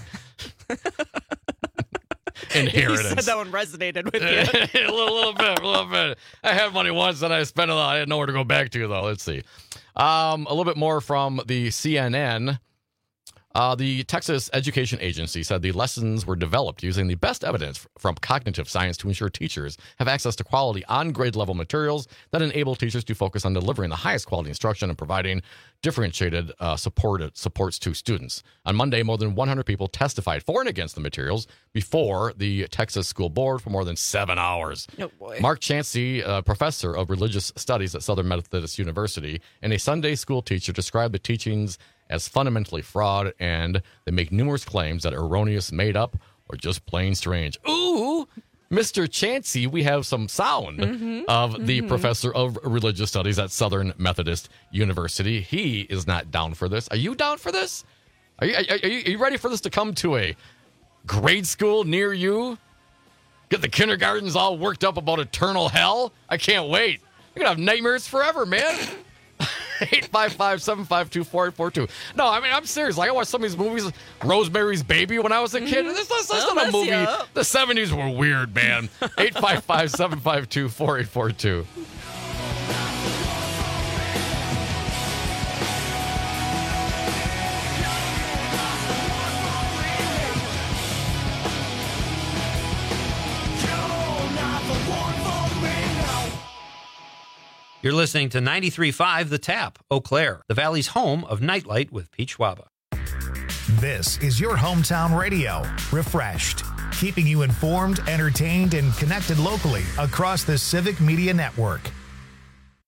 [SPEAKER 16] Inheritance.
[SPEAKER 17] You said that one resonated with you.
[SPEAKER 16] a little, little bit, a little bit. I had money once and I spent it all. I had nowhere to go back to, though. Let's see. Um, a little bit more from the C N N. Uh, the Texas Education Agency said the lessons were developed using the best evidence from cognitive science to ensure teachers have access to quality on-grade level materials that enable teachers to focus on delivering the highest quality instruction and providing differentiated uh, support, supports to students. On Monday, more than one hundred people testified for and against the materials before the Texas School Board for more than seven hours.
[SPEAKER 17] Oh, boy.
[SPEAKER 16] Mark Chancey, a professor of religious studies at Southern Methodist University and a Sunday school teacher, described the teachings as fundamentally fraud, and they make numerous claims that are erroneous, made up, or just plain strange. Ooh, Mister Chancey, we have some sound
[SPEAKER 17] Mm-hmm.
[SPEAKER 16] of the
[SPEAKER 17] Mhm.
[SPEAKER 16] professor of religious studies at Southern Methodist University. He is not down for this. Are you down for this? Are you, are, are you, are you ready for this to come to a grade school near you? Get the kindergartens all worked up about eternal hell? I can't wait. You're going to have nightmares forever, man. eight five five, seven five two, four eight four two. No, I mean, I'm serious. Like, I watched some of these movies, Rosemary's Baby, when I was a kid.
[SPEAKER 17] Mhm.
[SPEAKER 16] This, this, this
[SPEAKER 17] They'll
[SPEAKER 16] is not a
[SPEAKER 17] mess
[SPEAKER 16] movie.
[SPEAKER 17] you up.
[SPEAKER 16] The seventies were weird, man. eight five five, seven five two, four eight four two.
[SPEAKER 2] You're listening to ninety-three point five The Tap, Eau Claire, the Valley's home of Nightlight with Pete Schwaba.
[SPEAKER 1] This is your hometown radio, refreshed, keeping you informed, entertained, and connected locally across the Civic Media Network.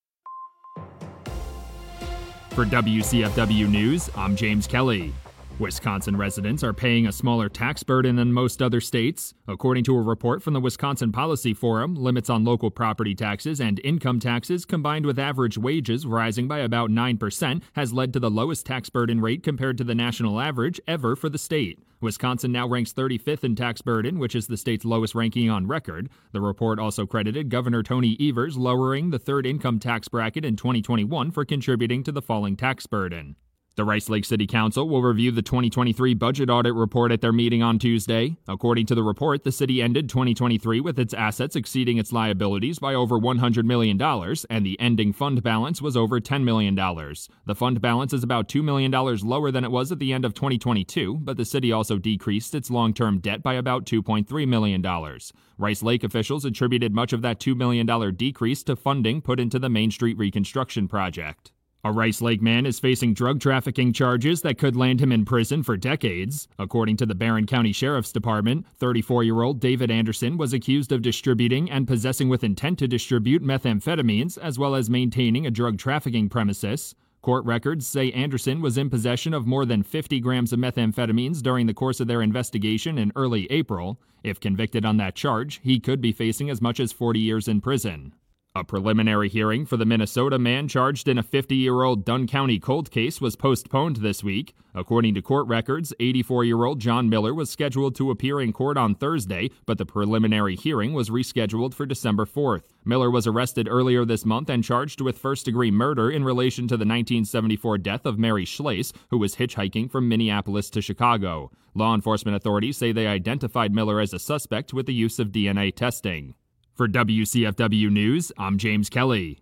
[SPEAKER 3] For W C F W News, I'm James Kelly. Wisconsin residents are paying a smaller tax burden than most other states. According to a report from the Wisconsin Policy Forum, limits on local property taxes and income taxes combined with average wages rising by about nine percent has led to the lowest tax burden rate compared to the national average ever for the state. Wisconsin now ranks thirty-fifth in tax burden, which is the state's lowest ranking on record. The report also credited Governor Tony Evers lowering the third income tax bracket in twenty twenty-one for contributing to the falling tax burden. The Rice Lake City Council will review the twenty twenty-three budget audit report at their meeting on Tuesday. According to the report, the city ended twenty twenty-three with its assets exceeding its liabilities by over one hundred million dollars, and the ending fund balance was over ten million dollars. The fund balance is about two million dollars lower than it was at the end of twenty twenty-two, but the city also decreased its long-term debt by about two point three million dollars. Rice Lake officials attributed much of that two million dollars decrease to funding put into the Main Street reconstruction project. A Rice Lake man is facing drug trafficking charges that could land him in prison for decades. According to the Barron County Sheriff's Department, thirty-four-year-old David Anderson was accused of distributing and possessing with intent to distribute methamphetamines, as well as maintaining a drug trafficking premises. Court records say Anderson was in possession of more than fifty grams of methamphetamines during the course of their investigation in early April. If convicted on that charge, he could be facing as much as forty years in prison. A preliminary hearing for the Minnesota man charged in a fifty-year-old Dunn County cold case was postponed this week. According to court records, eighty-four-year-old John Miller was scheduled to appear in court on Thursday, but the preliminary hearing was rescheduled for December fourth. Miller was arrested earlier this month and charged with first-degree murder in relation to the nineteen seventy-four death of Mary Schlase, who was hitchhiking from Minneapolis to Chicago. Law enforcement authorities say they identified Miller as a suspect with the use of D N A testing. For W C F W News, I'm James Kelly.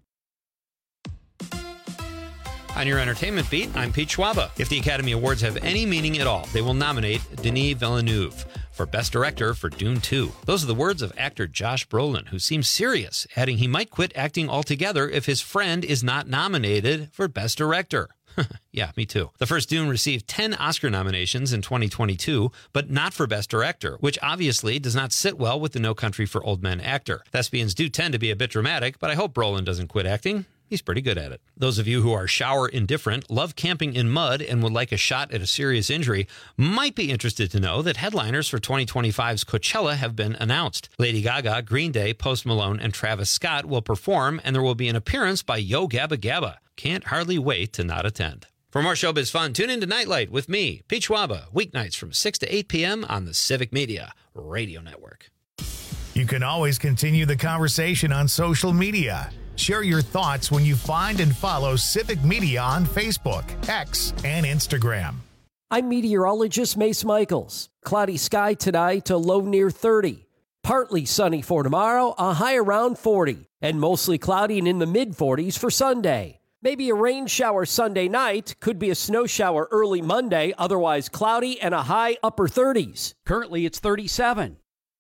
[SPEAKER 2] On your entertainment beat, I'm Pete Schwaba. If the Academy Awards have any meaning at all, they will nominate Denis Villeneuve for Best Director for Dune two. Those are the words of actor Josh Brolin, who seems serious, adding he might quit acting altogether if his friend is not nominated for Best Director. Yeah, me too. The first Dune received ten Oscar nominations in twenty twenty-two, but not for Best Director, which obviously does not sit well with the No Country for Old Men actor. Thespians do tend to be a bit dramatic, but I hope Brolin doesn't quit acting. He's pretty good at it. Those of you who are shower indifferent, love camping in mud, and would like a shot at a serious injury might be interested to know that headliners for twenty twenty-five's Coachella have been announced. Lady Gaga, Green Day, Post Malone, and Travis Scott will perform, and there will be an appearance by Yo Gabba Gabba. Can't hardly wait to not attend. For more showbiz fun, tune in to Nightlight with me, Pete Schwaba, weeknights from six to eight p.m. on the Civic Media Radio Network.
[SPEAKER 1] You can always continue the conversation on social media. Share your thoughts when you find and follow Civic Media on Facebook, X, and Instagram.
[SPEAKER 10] I'm meteorologist Mace Michaels. Cloudy sky tonight to low near thirty. Partly sunny for tomorrow, a high around forty. And mostly cloudy and in the mid forties for Sunday. Maybe a rain shower Sunday night, could be a snow shower early Monday, otherwise cloudy and a high upper thirties. Currently it's thirty-seven.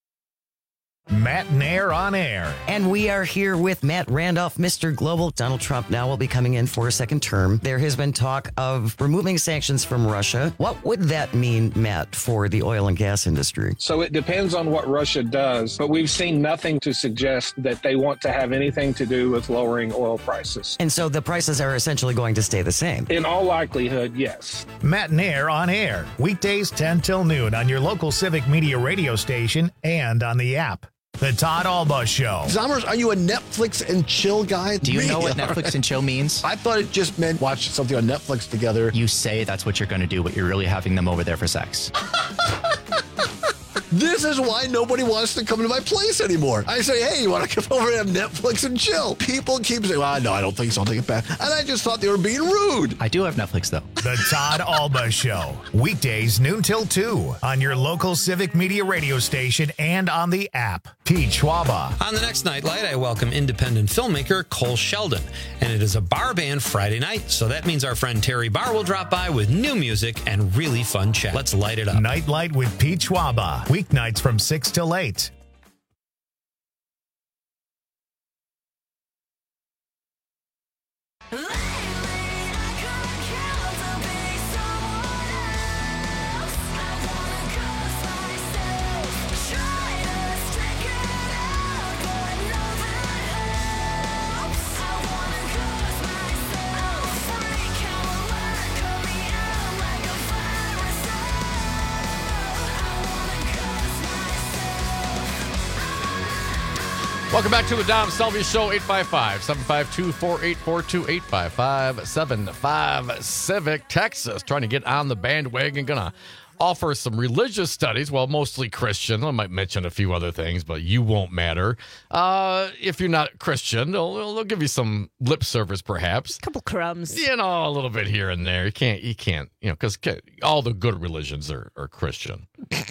[SPEAKER 1] Matt Nair on air.
[SPEAKER 15] And we are here with Matt Randolph, Mister Global. Donald Trump now will be coming in for a second term. There has been talk of removing sanctions from Russia. What would that mean, Matt, for the oil and gas industry?
[SPEAKER 4] So it depends on what Russia does, but we've seen nothing to suggest that they want to have anything to do with lowering oil prices.
[SPEAKER 15] And so the prices are essentially going to stay the same?
[SPEAKER 4] In all likelihood, yes.
[SPEAKER 1] Matt Nair on air. Weekdays ten till noon on your local Civic Media radio station and on the app. The Todd Alba Show.
[SPEAKER 11] Zommers, are you a Netflix and chill guy?
[SPEAKER 12] Do you Me? know what Netflix and chill means?
[SPEAKER 11] I thought it just meant watch something on Netflix together.
[SPEAKER 12] You say that's what you're going to do, but you're really having them over there for sex.
[SPEAKER 11] This is why nobody wants to come to my place anymore. I say, hey, you want to come over and have Netflix and chill? People keep saying, well, no, I don't think so. I'll take it back. And I just thought they were being rude.
[SPEAKER 12] I do have Netflix, though.
[SPEAKER 1] The Todd Alba Show. Weekdays, noon till two on your local Civic Media radio station and on the app. Pete Schwaba.
[SPEAKER 2] On the next Nightlight, I welcome independent filmmaker Cole Sheldon. And it is a bar band Friday night, so that means our friend Terry Barr will drop by with new music and really fun chat. Let's light it up.
[SPEAKER 1] Nightlight with Pete Schwaba. Weeknights from six till eight.
[SPEAKER 16] Welcome back to the Dom Selvey Show, eight five five, seven five two, four eight four two, eight five five, seven five Civic, Texas. Trying to get on the bandwagon. Gonna offer some religious studies, well, mostly Christian. I might mention a few other things, but you won't matter. Uh, if you're not Christian, they'll, they'll give you some lip service, perhaps.
[SPEAKER 17] A couple crumbs.
[SPEAKER 16] You know, a little bit here and there. You can't, you can't, you know, because all the good religions are, are Christian.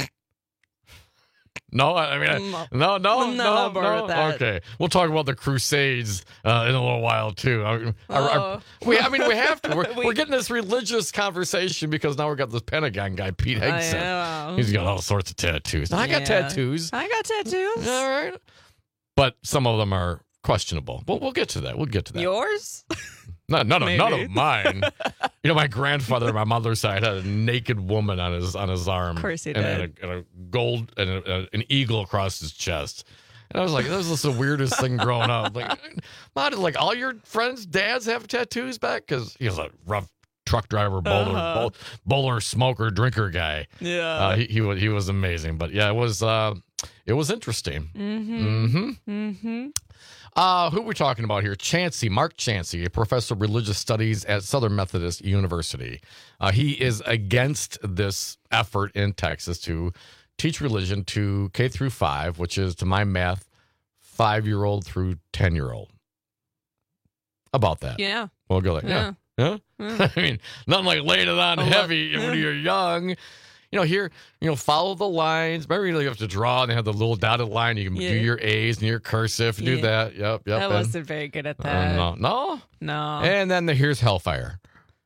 [SPEAKER 16] No, I mean, no, no, no, no, no. Okay, we'll talk about the Crusades uh, in a little while too. I, I, I, we, I mean, we have to. We're, we're getting this religious conversation because now we got this Pentagon guy, Pete Hegseth. He's got all sorts of tattoos. I got
[SPEAKER 17] Yeah.
[SPEAKER 16] tattoos.
[SPEAKER 17] I got tattoos.
[SPEAKER 16] All right, but some of them are questionable. We'll, we'll get to that. We'll get to that.
[SPEAKER 17] Yours?
[SPEAKER 16] No, none of
[SPEAKER 17] Maybe.
[SPEAKER 16] none of mine. You know, my grandfather on my mother's side had a naked woman on his on his arm.
[SPEAKER 17] Of course he
[SPEAKER 16] and,
[SPEAKER 17] did.
[SPEAKER 16] And, a, and a gold and a, an eagle across his chest. And I was like, that was just the weirdest thing growing up. Like, Mom, did like all your friends' dads have tattoos back? Because he was a rough truck driver, bowler,
[SPEAKER 17] Uh-huh.
[SPEAKER 16] bowl, bowler, smoker, drinker guy.
[SPEAKER 17] Yeah.
[SPEAKER 16] uh, he he was he was amazing. But yeah, it was uh, it was interesting.
[SPEAKER 17] Mm-hmm.
[SPEAKER 16] Mm-hmm.
[SPEAKER 17] Mm-hmm.
[SPEAKER 16] Uh, who are we talking about here? Chancey, Mark Chancey, a professor of religious studies at Southern Methodist University. Uh, he is against this effort in Texas to teach religion to K through five, which is, to my math, five-year-old through ten-year-old. About that.
[SPEAKER 17] Yeah.
[SPEAKER 16] We'll go like, yeah. Yeah?
[SPEAKER 17] Yeah.
[SPEAKER 16] I mean, nothing like laying it on
[SPEAKER 17] A lot-
[SPEAKER 16] heavy
[SPEAKER 17] yeah.
[SPEAKER 16] when you're young. You know, here, you know, follow the lines. Remember, you, know, you have to draw and they have the little dotted line. You can
[SPEAKER 17] Yeah.
[SPEAKER 16] do your A's and your cursive. Do
[SPEAKER 17] Yeah.
[SPEAKER 16] that. Yep, yep.
[SPEAKER 17] I
[SPEAKER 16] and-
[SPEAKER 17] wasn't very good at
[SPEAKER 16] Uh,
[SPEAKER 17] that.
[SPEAKER 16] no, no.
[SPEAKER 17] No.
[SPEAKER 16] And then the here's Hellfire.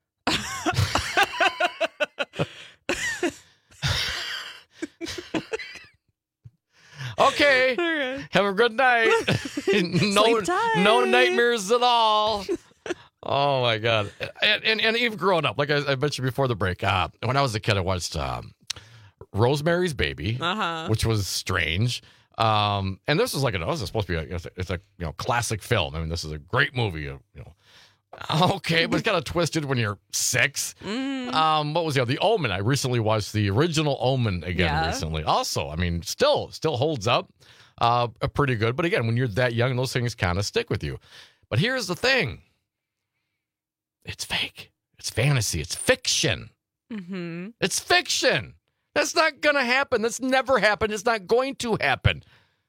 [SPEAKER 16] Okay.
[SPEAKER 17] Okay.
[SPEAKER 16] Have a good night. no,
[SPEAKER 17] Sleep tight.
[SPEAKER 16] no nightmares at all. Oh my God. And, and, and even growing up, like I, I mentioned before the break, uh, when I was a kid, I watched um, Rosemary's Baby,
[SPEAKER 17] Uh-huh.
[SPEAKER 16] which was strange. Um, and this was like, a, this is supposed to be, a, it's a, it's a you know classic film. I mean, this is a great movie. uh, You know, okay, but it's kind of twisted when you're six.
[SPEAKER 17] Mm.
[SPEAKER 16] Um, what was the other? The Omen? I recently watched the original Omen again
[SPEAKER 17] Yeah.
[SPEAKER 16] recently. Also, I mean, still, still holds up, uh, pretty good. But again, when you're that young, those things kind of stick with you. But here's the thing: it's fake. It's fantasy. It's fiction.
[SPEAKER 17] Mm-hmm.
[SPEAKER 16] It's fiction. That's not going to happen. That's never happened. It's not going to happen.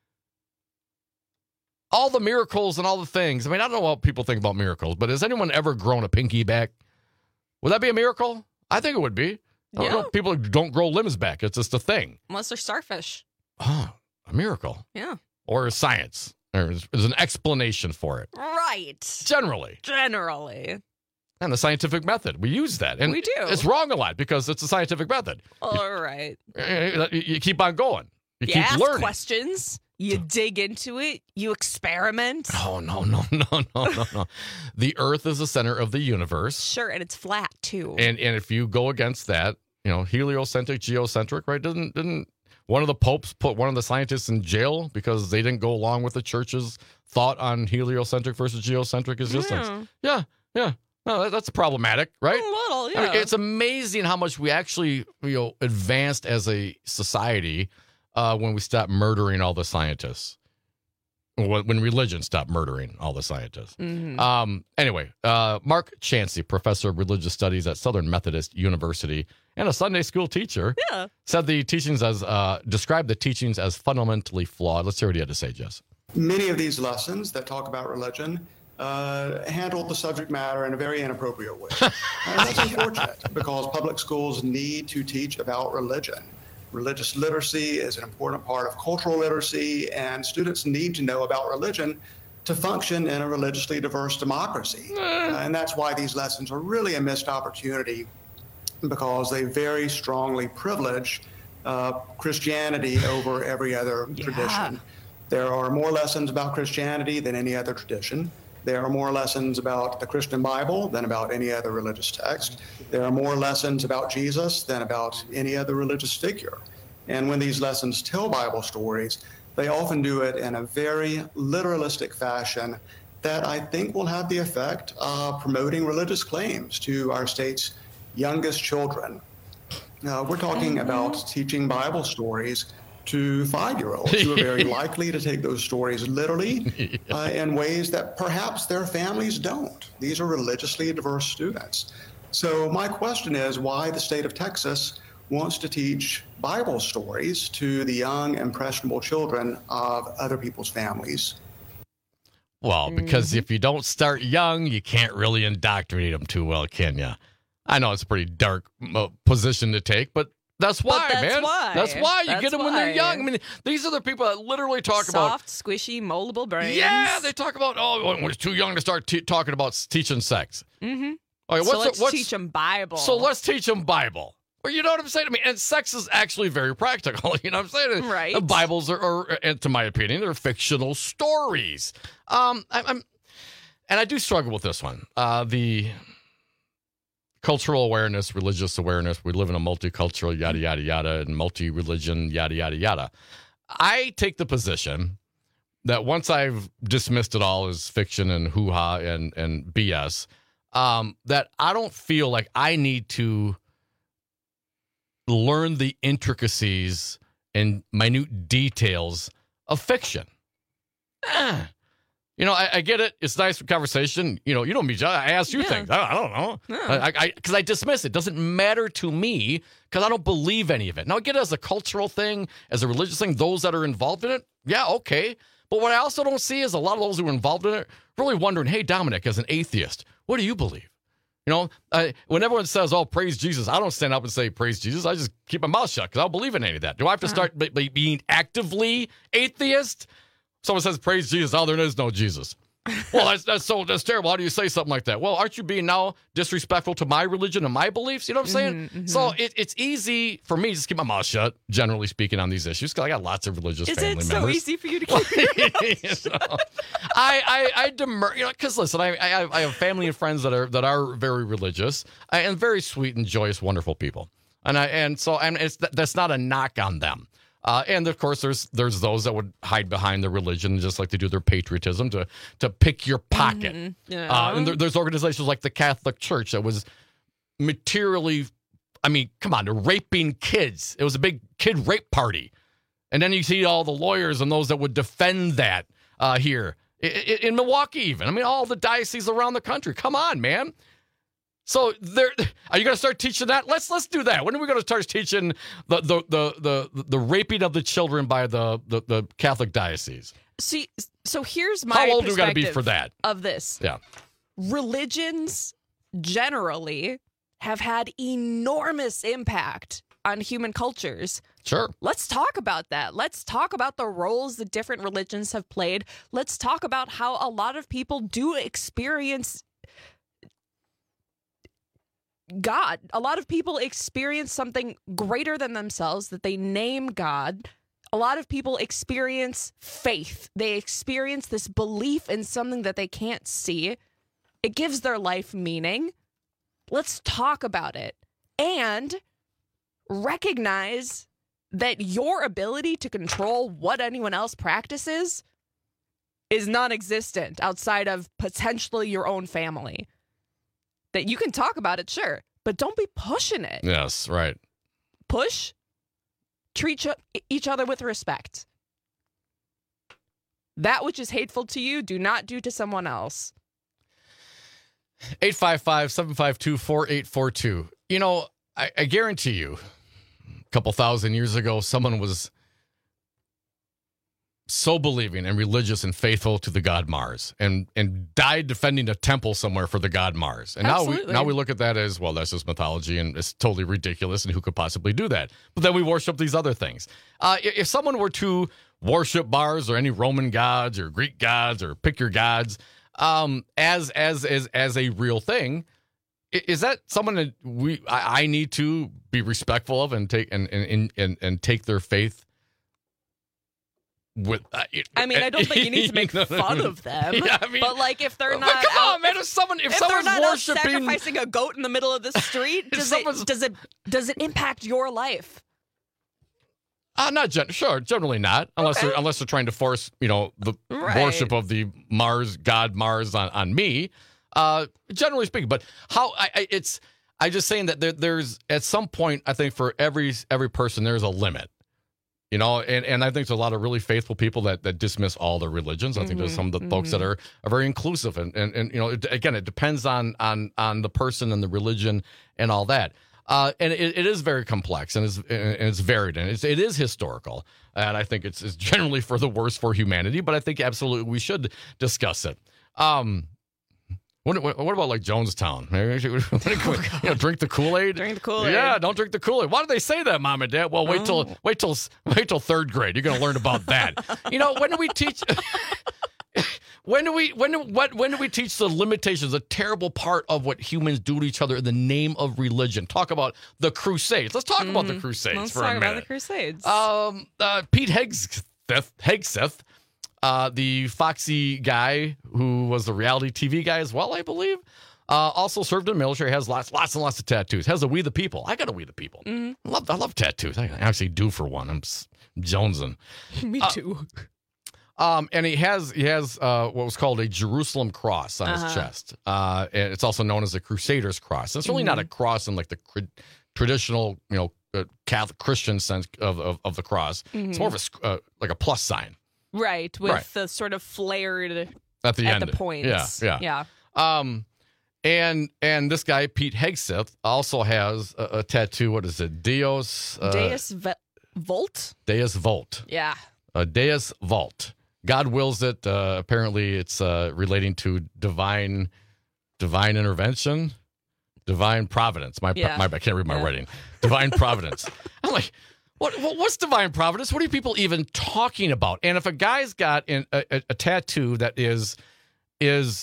[SPEAKER 16] All the miracles and all the things. I mean, I don't know what people think about miracles, but has anyone ever grown a pinky back? Would that be a miracle? I think it would be. I don't
[SPEAKER 17] Yeah.
[SPEAKER 16] know. People don't grow limbs back. It's just a thing.
[SPEAKER 17] Unless they're starfish.
[SPEAKER 16] Oh, a miracle.
[SPEAKER 17] Yeah.
[SPEAKER 16] Or a science. There's, there's an explanation for it.
[SPEAKER 17] Right.
[SPEAKER 16] Generally.
[SPEAKER 17] Generally.
[SPEAKER 16] And the scientific method. We use that. And
[SPEAKER 17] We do.
[SPEAKER 16] It's wrong a lot because it's a scientific method.
[SPEAKER 17] All right.
[SPEAKER 16] You, you keep on going. You
[SPEAKER 17] You
[SPEAKER 16] keep
[SPEAKER 17] ask
[SPEAKER 16] learning.
[SPEAKER 17] questions. You dig into it. You experiment.
[SPEAKER 16] Oh, no, no, no, no, no, no. The Earth is the center of the universe.
[SPEAKER 17] Sure, and it's flat too.
[SPEAKER 16] And and if you go against that, you know, heliocentric, geocentric, right? Didn't didn't one of the popes put one of the scientists in jail because they didn't go along with the church's thought on heliocentric versus geocentric existence?
[SPEAKER 17] Yeah.
[SPEAKER 16] Yeah, yeah. No, that, that's problematic, right?
[SPEAKER 17] A little,
[SPEAKER 16] I mean,
[SPEAKER 17] yeah.
[SPEAKER 16] it's amazing how much we actually, you know, advanced as a society uh, when we stopped murdering all the scientists. When when religion stopped murdering all the scientists.
[SPEAKER 17] Mhm.
[SPEAKER 16] Um, anyway, uh, Mark Chancey, professor of religious studies at Southern Methodist University and a Sunday school teacher,
[SPEAKER 17] Yeah.
[SPEAKER 16] said the teachings as uh, described the teachings as fundamentally flawed. Let's hear what he had to say, Jess.
[SPEAKER 5] Many of these lessons that talk about religion uh, handle the subject matter in a very inappropriate way. And that's unfortunate because public schools need to teach about religion. Religious literacy is an important part of cultural literacy, and students need to know about religion to function in a religiously diverse democracy. Uh, and that's why these lessons are really a missed opportunity, because they very strongly privilege uh, Christianity over every other tradition. There are more lessons about Christianity than any other tradition. There are more lessons about the Christian Bible than about any other religious text. There are more lessons about Jesus than about any other religious figure. And when these lessons tell Bible stories, they often do it in a very literalistic fashion that I think will have the effect of promoting religious claims to our state's youngest children. Uh, we're talking about teaching Bible stories to five-year-olds who are very likely to take those stories literally uh, in ways that perhaps their families don't. These are religiously diverse students. So my question is why the state of Texas wants to teach Bible stories to the young, impressionable children of other people's families.
[SPEAKER 16] Well, because mm-hmm. if you don't start young, you can't really indoctrinate them too well, can you? I know it's a pretty dark uh, position to take, but that's why,
[SPEAKER 17] but that's
[SPEAKER 16] man.
[SPEAKER 17] Why.
[SPEAKER 16] That's why you
[SPEAKER 17] that's
[SPEAKER 16] get them
[SPEAKER 17] why.
[SPEAKER 16] when they're young. I mean, these are the people that literally talk
[SPEAKER 17] Soft,
[SPEAKER 16] about
[SPEAKER 17] soft, squishy, moldable brains.
[SPEAKER 16] Yeah, they talk about oh, when it's too young to start te- talking about teaching sex.
[SPEAKER 17] Mm-hmm.
[SPEAKER 16] Okay,
[SPEAKER 17] so
[SPEAKER 16] what's
[SPEAKER 17] let's
[SPEAKER 16] the, what's,
[SPEAKER 17] teach them Bible.
[SPEAKER 16] So let's teach them Bible. Well, you know what I'm saying? I mean, and sex is actually very practical. You know what I'm saying?
[SPEAKER 17] Right.
[SPEAKER 16] The Bibles are, are and to my opinion, they're fictional stories. Um, I, I'm, and I do struggle with this one. Uh, the cultural awareness, religious awareness. We live in a multicultural, yada yada yada, and multi-religion, yada yada yada. I take the position that once I've dismissed it all as fiction and hoo-ha and and B S, um, that I don't feel like I need to learn the intricacies and minute details of fiction. Eh. You know, I, I get it. It's nice for conversation. You know, you know me, I ask you
[SPEAKER 17] yeah.
[SPEAKER 16] things. I, I don't know.
[SPEAKER 17] Yeah.
[SPEAKER 16] I, I, because I dismiss it. Doesn't matter to me because I don't believe any of it. Now, I get it as a cultural thing, as a religious thing, those that are involved in it, yeah, okay. But what I also don't see is a lot of those who are involved in it really wondering, hey, Dominic, as an atheist, what do you believe? You know, uh, when everyone says, oh, praise Jesus, I don't stand up and say praise Jesus. I just keep my mouth shut because I don't believe in any of that. Do I have to start uh-huh. be, being actively atheist? Someone says praise Jesus. Oh, there is no Jesus. Well, that's that's so that's terrible. How do you say something like that? Well, aren't you being now disrespectful to my religion and my beliefs? You know what I'm saying?
[SPEAKER 17] Mm-hmm, mm-hmm.
[SPEAKER 16] So it, it's easy for me to just keep my mouth shut, generally speaking, on these issues because I got lots of religious
[SPEAKER 17] is
[SPEAKER 16] family
[SPEAKER 17] it
[SPEAKER 16] members.
[SPEAKER 17] so easy for you to keep
[SPEAKER 16] you know, I I I demur, you know, because listen, I, I have, I have family and friends that are that are very religious and very sweet and joyous, wonderful people, and I and so and it's that's not a knock on them. Uh, and of course, there's there's those that would hide behind their religion, just like they do their patriotism to to pick your pocket.
[SPEAKER 17] Mm-hmm. Yeah.
[SPEAKER 16] Uh, and there, there's organizations like the Catholic Church that was materially, I mean, come on, they're raping kids. It was a big kid rape party, and then you see all the lawyers and those that would defend that uh, here in, in Milwaukee, even. I mean, all the dioceses around the country. Come on, man. So there, are you going to start teaching that? Let's let's do that. When are we going to start teaching the the the the, the raping of the children by the, the, the Catholic diocese?
[SPEAKER 17] See, so here's my
[SPEAKER 16] how old do we got to be for that?
[SPEAKER 17] Of this,
[SPEAKER 16] yeah,
[SPEAKER 17] religions generally have had enormous impact on human cultures.
[SPEAKER 16] Sure.
[SPEAKER 17] Let's talk about that. Let's talk about the roles that different religions have played. Let's talk about how a lot of people do experience God. A lot of people experience something greater than themselves that they name God. A lot of people experience faith. They experience this belief in something that they can't see. It gives their life meaning. Let's talk about it and recognize that your ability to control what anyone else practices is non-existent outside of potentially your own family. That you can talk about it, sure, but don't be pushing it.
[SPEAKER 16] Yes, right.
[SPEAKER 17] Push, treat each other with respect. That which is hateful to you, do not do to someone else.
[SPEAKER 16] eight five five, seven five two, four eight four two. You know, I, I guarantee you, a couple thousand years ago, someone was so believing and religious and faithful to the god Mars and and died defending a temple somewhere for the god Mars. And
[SPEAKER 17] Absolutely.
[SPEAKER 16] now we now we look at that as, well, that's just mythology and it's totally ridiculous and who could possibly do that? But then we worship these other things. Uh, if someone were to worship Mars or any Roman gods or Greek gods or pick your gods um, as, as as as a real thing, is that someone that we I, I need to be respectful of and take and and and, and take their faith? With, uh, it,
[SPEAKER 17] I mean, I don't think you need to make fun of them.
[SPEAKER 16] Yeah, I mean,
[SPEAKER 17] but like, if they're
[SPEAKER 16] but
[SPEAKER 17] not,
[SPEAKER 16] come
[SPEAKER 17] out,
[SPEAKER 16] on, man! If someone, if,
[SPEAKER 17] if
[SPEAKER 16] someone's
[SPEAKER 17] they're not
[SPEAKER 16] worshiping,
[SPEAKER 17] out sacrificing a goat in the middle of the street, does it does it does it impact your life?
[SPEAKER 16] Uh, not gen- sure, generally not, unless
[SPEAKER 17] Okay.
[SPEAKER 16] they're unless they're trying to force, you know, the
[SPEAKER 17] Right.
[SPEAKER 16] worship of the Mars god Mars on, on me. Uh, generally speaking, but how I, I it's I just saying that there, there's at some point I think for every every person there's a limit. You know, and, and I think there's a lot of really faithful people that, that dismiss all the religions. I think mm-hmm, there's some of the mm-hmm. folks that are, are very inclusive. And, and, and you know, it, again, it depends on, on on the person and the religion and all that. Uh, and it, it is very complex and it's, and it's varied and it's, it is historical. And I think it's, it's generally for the worse for humanity, but I think absolutely we should discuss it. Um, What, what, what about like Jonestown? You know, drink the Kool-Aid.
[SPEAKER 17] Drink the Kool-Aid.
[SPEAKER 16] Yeah, don't drink the Kool-Aid. Why do they say that, Mom and Dad? Well, wait till
[SPEAKER 17] Oh.
[SPEAKER 16] wait till wait till third grade. You're going to learn about that. You know, when do we teach? when do we when do, what when do we teach the limitations? A terrible part of what humans do to each other in the name of religion. Talk about the Crusades. Let's talk about the Crusades
[SPEAKER 17] Let's
[SPEAKER 16] for
[SPEAKER 17] talk
[SPEAKER 16] a minute.
[SPEAKER 17] about the Crusades.
[SPEAKER 16] Um, uh, Pete Hegseth, Hegseth, uh, the Foxy guy who was the reality T V guy as well, I believe. Uh, also served in the military, has lots, lots and lots of tattoos. Has a We the People. I got a We the People.
[SPEAKER 17] Mm-hmm.
[SPEAKER 16] I love, I love tattoos. I actually do for one. I'm s- jonesing.
[SPEAKER 17] Me
[SPEAKER 16] Uh,
[SPEAKER 17] too.
[SPEAKER 16] Um, and he has he has uh, what was called a Jerusalem cross on
[SPEAKER 17] Uh-huh.
[SPEAKER 16] his chest. Uh, and it's also known as a Crusader's cross. It's really
[SPEAKER 17] Mhm.
[SPEAKER 16] not a cross in like the cr- traditional, you know, uh, Catholic Christian sense of of, of the cross. It's
[SPEAKER 17] Mhm.
[SPEAKER 16] more of a sc- uh, like a plus sign
[SPEAKER 17] Right, with
[SPEAKER 16] Right.
[SPEAKER 17] the sort of flared
[SPEAKER 16] at the
[SPEAKER 17] at
[SPEAKER 16] end.
[SPEAKER 17] the points.
[SPEAKER 16] Yeah, yeah,
[SPEAKER 17] Yeah.
[SPEAKER 16] Um, and and this guy Pete Hegseth also has a, a tattoo. What is it? Deus uh,
[SPEAKER 17] Deus Ve- Volt?
[SPEAKER 16] Deus Volt.
[SPEAKER 17] Yeah.
[SPEAKER 16] A Deus Volt. God wills it. Uh, apparently, it's uh, relating to divine, divine intervention, divine providence. My,
[SPEAKER 17] Yeah.
[SPEAKER 16] my, I can't read my
[SPEAKER 17] Yeah.
[SPEAKER 16] writing. Divine providence. I'm like, what, what? What's divine providence? What are people even talking about? And if a guy's got an, a, a, a tattoo that is is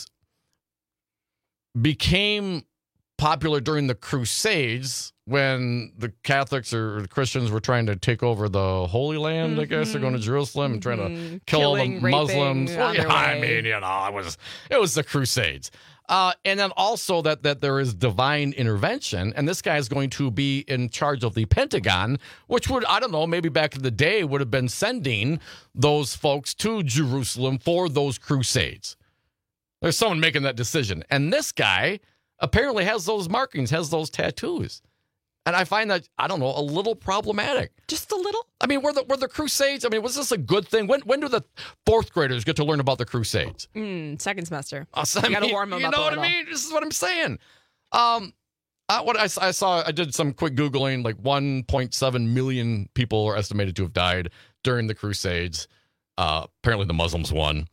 [SPEAKER 16] became popular during the Crusades when the Catholics or the Christians were trying to take over the Holy Land, I guess. They're going to Jerusalem and trying to
[SPEAKER 17] Mhm.
[SPEAKER 16] kill
[SPEAKER 17] Killing,
[SPEAKER 16] all the Muslims.
[SPEAKER 17] raping
[SPEAKER 16] Well,
[SPEAKER 17] on
[SPEAKER 16] yeah,
[SPEAKER 17] their
[SPEAKER 16] I
[SPEAKER 17] way.
[SPEAKER 16] mean, you know, it was it was the Crusades. Uh, and then also that that there is divine intervention, and this guy is going to be in charge of the Pentagon, which would, I don't know, maybe back in the day would have been sending those folks to Jerusalem for those Crusades. There's someone making that decision. And this guy apparently has those markings, has those tattoos. And I find that, I don't know, a little problematic.
[SPEAKER 17] Just a little?
[SPEAKER 16] I mean, were the were the Crusades, I mean, was this a good thing? When when do the fourth graders get to learn about the Crusades?
[SPEAKER 17] Mm, second semester.
[SPEAKER 16] Uh, so,
[SPEAKER 17] You
[SPEAKER 16] I
[SPEAKER 17] gotta
[SPEAKER 16] mean,
[SPEAKER 17] warm them
[SPEAKER 16] you
[SPEAKER 17] up
[SPEAKER 16] know
[SPEAKER 17] a
[SPEAKER 16] what I
[SPEAKER 17] little.
[SPEAKER 16] mean? This is what I'm saying. Um, uh, what I, I saw, I did some quick Googling, like one point seven million people are estimated to have died during the Crusades. Uh, apparently the Muslims won.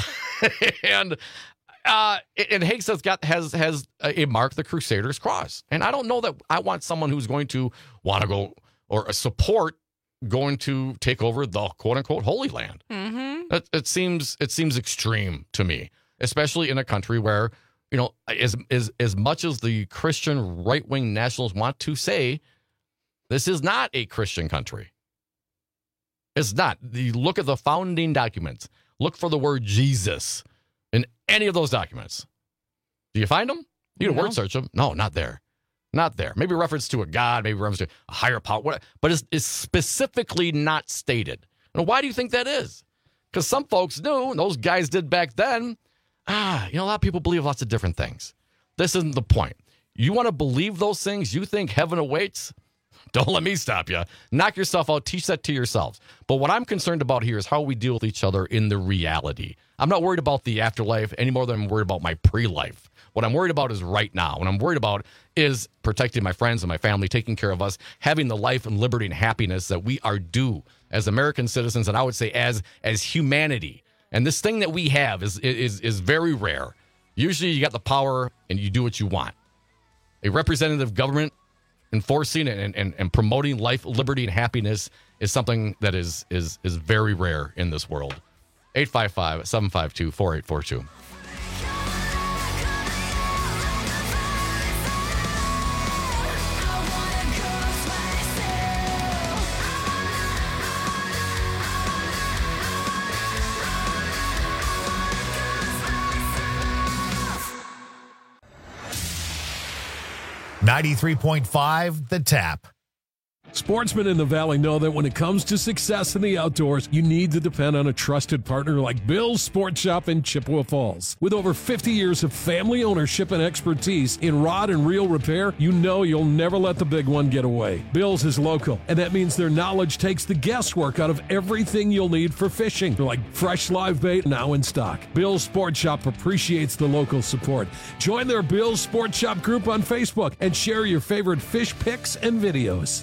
[SPEAKER 16] and uh, and Higgs has got has has a mark, the Crusader's cross, and I don't know that I want someone who's going to want to go or support going to take over the quote unquote Holy Land.
[SPEAKER 17] Mm-hmm.
[SPEAKER 16] It, it seems it seems extreme to me, especially in a country where, you know, as as as much as the Christian right wing nationalists want to say, this is not a Christian country. It's not. You look at the founding documents. Look for the word Jesus in any of those documents. Do you find them? You can
[SPEAKER 17] No.
[SPEAKER 16] word search them. No, not there. Not there. Maybe reference to a God, maybe reference to a higher power, what- but it's, it's specifically not stated. And why do you think that is? Because some folks knew, and those guys did back then. Ah, you know, a lot of people believe lots of different things. This isn't the point. You want to believe those things? You think heaven awaits? Don't let me stop you. Knock yourself out. Teach that to yourselves. But what I'm concerned about here is how we deal with each other in the reality. I'm not worried about the afterlife any more than I'm worried about my pre-life. What I'm worried about is right now. What I'm worried about is protecting my friends and my family, taking care of us, having the life and liberty and happiness that we are due as American citizens, and I would say as as humanity. And this thing that we have is is is very rare. Usually you got the power and you do what you want. A representative government enforcing and, and, and promoting life, liberty, and happiness is something that is is is very rare in this world. eight five five, seven five two, four eight four two.
[SPEAKER 1] ninety-three point five The Tap.
[SPEAKER 6] Sportsmen in the Valley know that when it comes to success in the outdoors, you need to depend on a trusted partner like Bill's Sports Shop in Chippewa Falls. With over fifty years of family ownership and expertise in rod and reel repair, you know you'll never let the big one get away. Bill's is local, and that means their knowledge takes the guesswork out of everything you'll need for fishing, like fresh live bait now in stock. Bill's Sports Shop appreciates the local support. Join their Bill's Sports Shop group on Facebook and share your favorite fish pics and videos.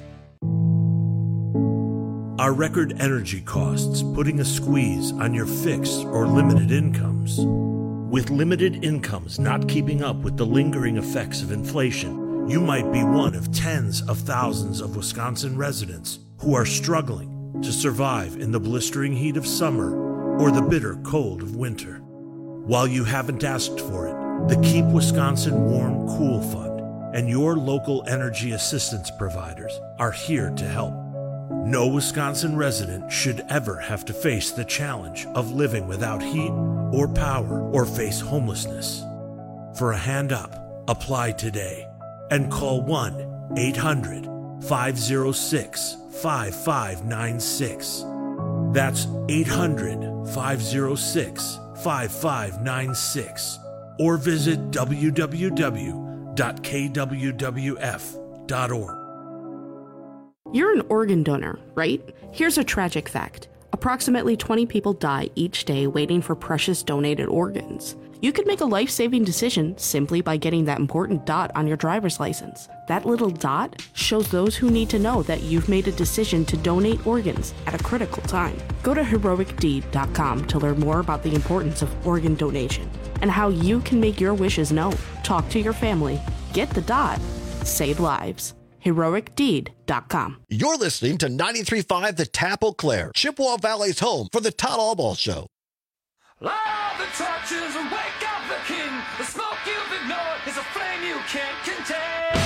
[SPEAKER 7] Are record energy costs putting a squeeze on your fixed or limited incomes? With limited incomes not keeping up with the lingering effects of inflation, you might be one of tens of thousands of Wisconsin residents who are struggling to survive in the blistering heat of summer or the bitter cold of winter. While you haven't asked for it, the Keep Wisconsin Warm Cool Fund and your local energy assistance providers are here to help. No Wisconsin resident should ever have to face the challenge of living without heat or power or face homelessness. For a hand up, apply today and call one eight hundred five oh six five five nine six. That's eight hundred five oh six five five nine six or visit w w w dot k w w f dot org.
[SPEAKER 8] You're an organ donor, right? Here's a tragic fact. Approximately twenty people die each day waiting for precious donated organs. You could make a life-saving decision simply by getting that important dot on your driver's license. That little dot shows those who need to know that you've made a decision to donate organs at a critical time. Go to heroic deed dot com to learn more about the importance of organ donation and how you can make your wishes known. Talk to your family. Get the dot. Save lives. heroic deed dot com.
[SPEAKER 11] You're listening to ninety-three point five The Tap Eau Claire, Chippewa Valley's home for the Todd Allball Show.
[SPEAKER 9] Light the torches and wake up the king. The smoke you've ignored is a flame you can't contain.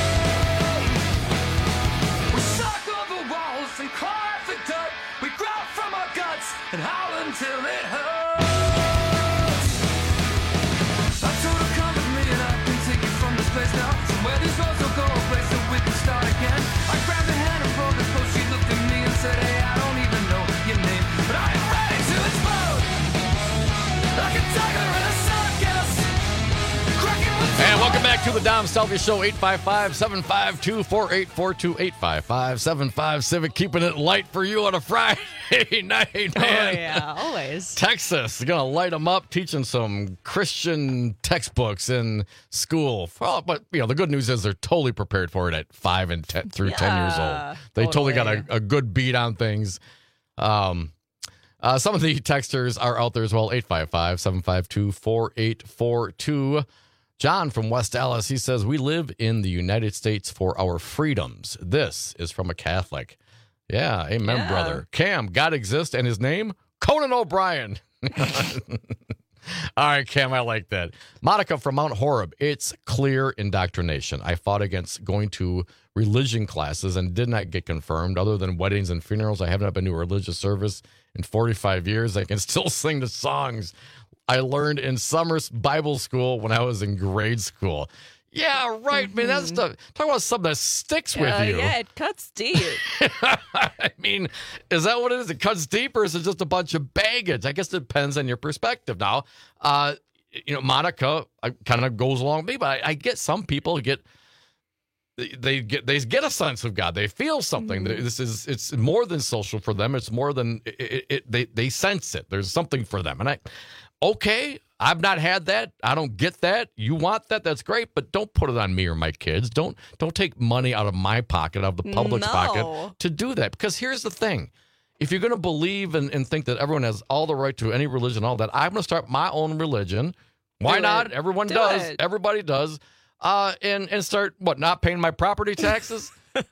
[SPEAKER 9] We circle the walls and claw at the dirt. We growl from our guts and howl until it hurts. I told her come with me and I can take you from this place now. Somewhere these roads will go, a place that we can start again. I grabbed her hand and rolled her close. She looked at me and said, hey, I don't even know your name, but I am ready to explode like a tiger in a circus.
[SPEAKER 16] And welcome back to the Dom Salvia Show, eight five five, seven five two, four eight four two, eight five five, seven five Civic, keeping it light for you on a Friday night, man.
[SPEAKER 17] Oh, yeah, always.
[SPEAKER 16] Texas is going to light them up, teaching some Christian textbooks in school. Well, but, you know, the good news is they're totally prepared for it at five and ten, through
[SPEAKER 17] Yeah,
[SPEAKER 16] ten years old. They totally,
[SPEAKER 17] totally.
[SPEAKER 16] got a, a good beat on things. Um, uh, some of the texters are out there as well, eight five five, seven five two, four eight four two. John from West Dallas, he says, we live in the United States for our freedoms. This is from a Catholic. Yeah, amen,
[SPEAKER 17] Yeah.
[SPEAKER 16] brother. Cam, God exists, and his name? Conan O'Brien. All right, Cam, I like that. Monica from Mount Horeb, it's clear indoctrination. I fought against going to religion classes and did not get confirmed. Other than weddings and funerals, I haven't been to a religious service in forty-five years. I can still sing the songs I learned in summer Bible school when I was in grade school. Yeah, right, man. That's the talk about something that sticks with
[SPEAKER 17] Uh,
[SPEAKER 16] you.
[SPEAKER 17] yeah, it cuts deep.
[SPEAKER 16] I mean, is that what it is? It cuts deep, or is it just a bunch of baggage? I guess it depends on your perspective. Now, uh, you know, Monica kind of goes along with me, but I, I get some people get they, they get they get a sense of God. They feel something.
[SPEAKER 17] Mhm.
[SPEAKER 16] This is it's more than social for them. It's more than it, it, it, they they sense it. There's something for them, and I. Okay, I've not had that. I don't get that. You want that? That's great, but don't put it on me or my kids. Don't don't take money out of my pocket, out of the public's
[SPEAKER 17] No.
[SPEAKER 16] pocket to do that. Because here's the thing. If you're going to believe and, and think that everyone has all the right to any religion, all that, I'm going to start my own religion. Why
[SPEAKER 17] Do
[SPEAKER 16] not?
[SPEAKER 17] it.
[SPEAKER 16] Everyone
[SPEAKER 17] Do
[SPEAKER 16] does.
[SPEAKER 17] it.
[SPEAKER 16] Everybody does. Uh, and, and start, what, not paying my property taxes?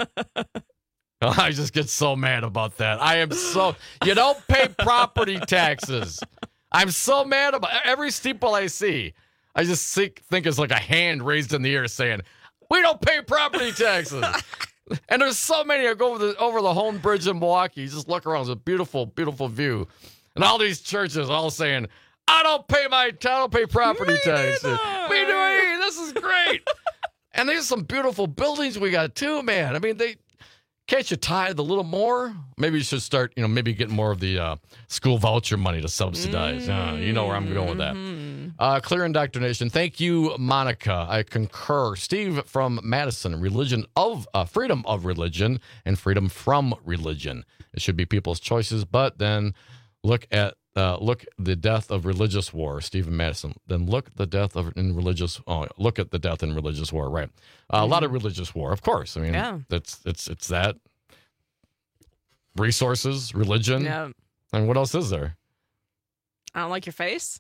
[SPEAKER 16] I just get so mad about that. I am so, you don't pay property taxes. I'm so mad about every steeple I see. I just think, think it's like a hand raised in the air saying, we don't pay property taxes. And there's so many. I go over the, over the Home Bridge in Milwaukee. You just look around. It's a beautiful, beautiful view. And all these churches all saying, I don't pay my, I don't pay property
[SPEAKER 17] Me
[SPEAKER 16] taxes.
[SPEAKER 17] neither.
[SPEAKER 16] Me neither. This is great. And there's some beautiful buildings we got too, man. I mean, they, can't you tithe a little more? Maybe you should start, you know, maybe get more of the uh, school voucher money to subsidize. Mm-hmm. Uh, you know where I'm going with that. Uh, clear indoctrination. Thank you, Monica. I concur. Steve from Madison, religion of uh, freedom of religion and freedom from religion. It should be people's choices, but then look at uh, look the death of religious war. Stephen Madison. Then look the death of in religious. Oh, look at the death in religious war. Right. Uh, mm-hmm. A lot of religious war, of course. I mean,
[SPEAKER 17] yeah.
[SPEAKER 16] that's it's it's that resources, religion.
[SPEAKER 17] Yeah.
[SPEAKER 16] And what else is there?
[SPEAKER 17] I don't like your face.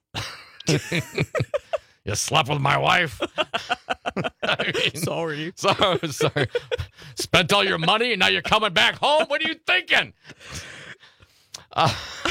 [SPEAKER 16] You slept with my wife. I mean,
[SPEAKER 17] sorry.
[SPEAKER 16] sorry. Sorry. Spent all your money and now you're coming back home? What are you thinking? Uh,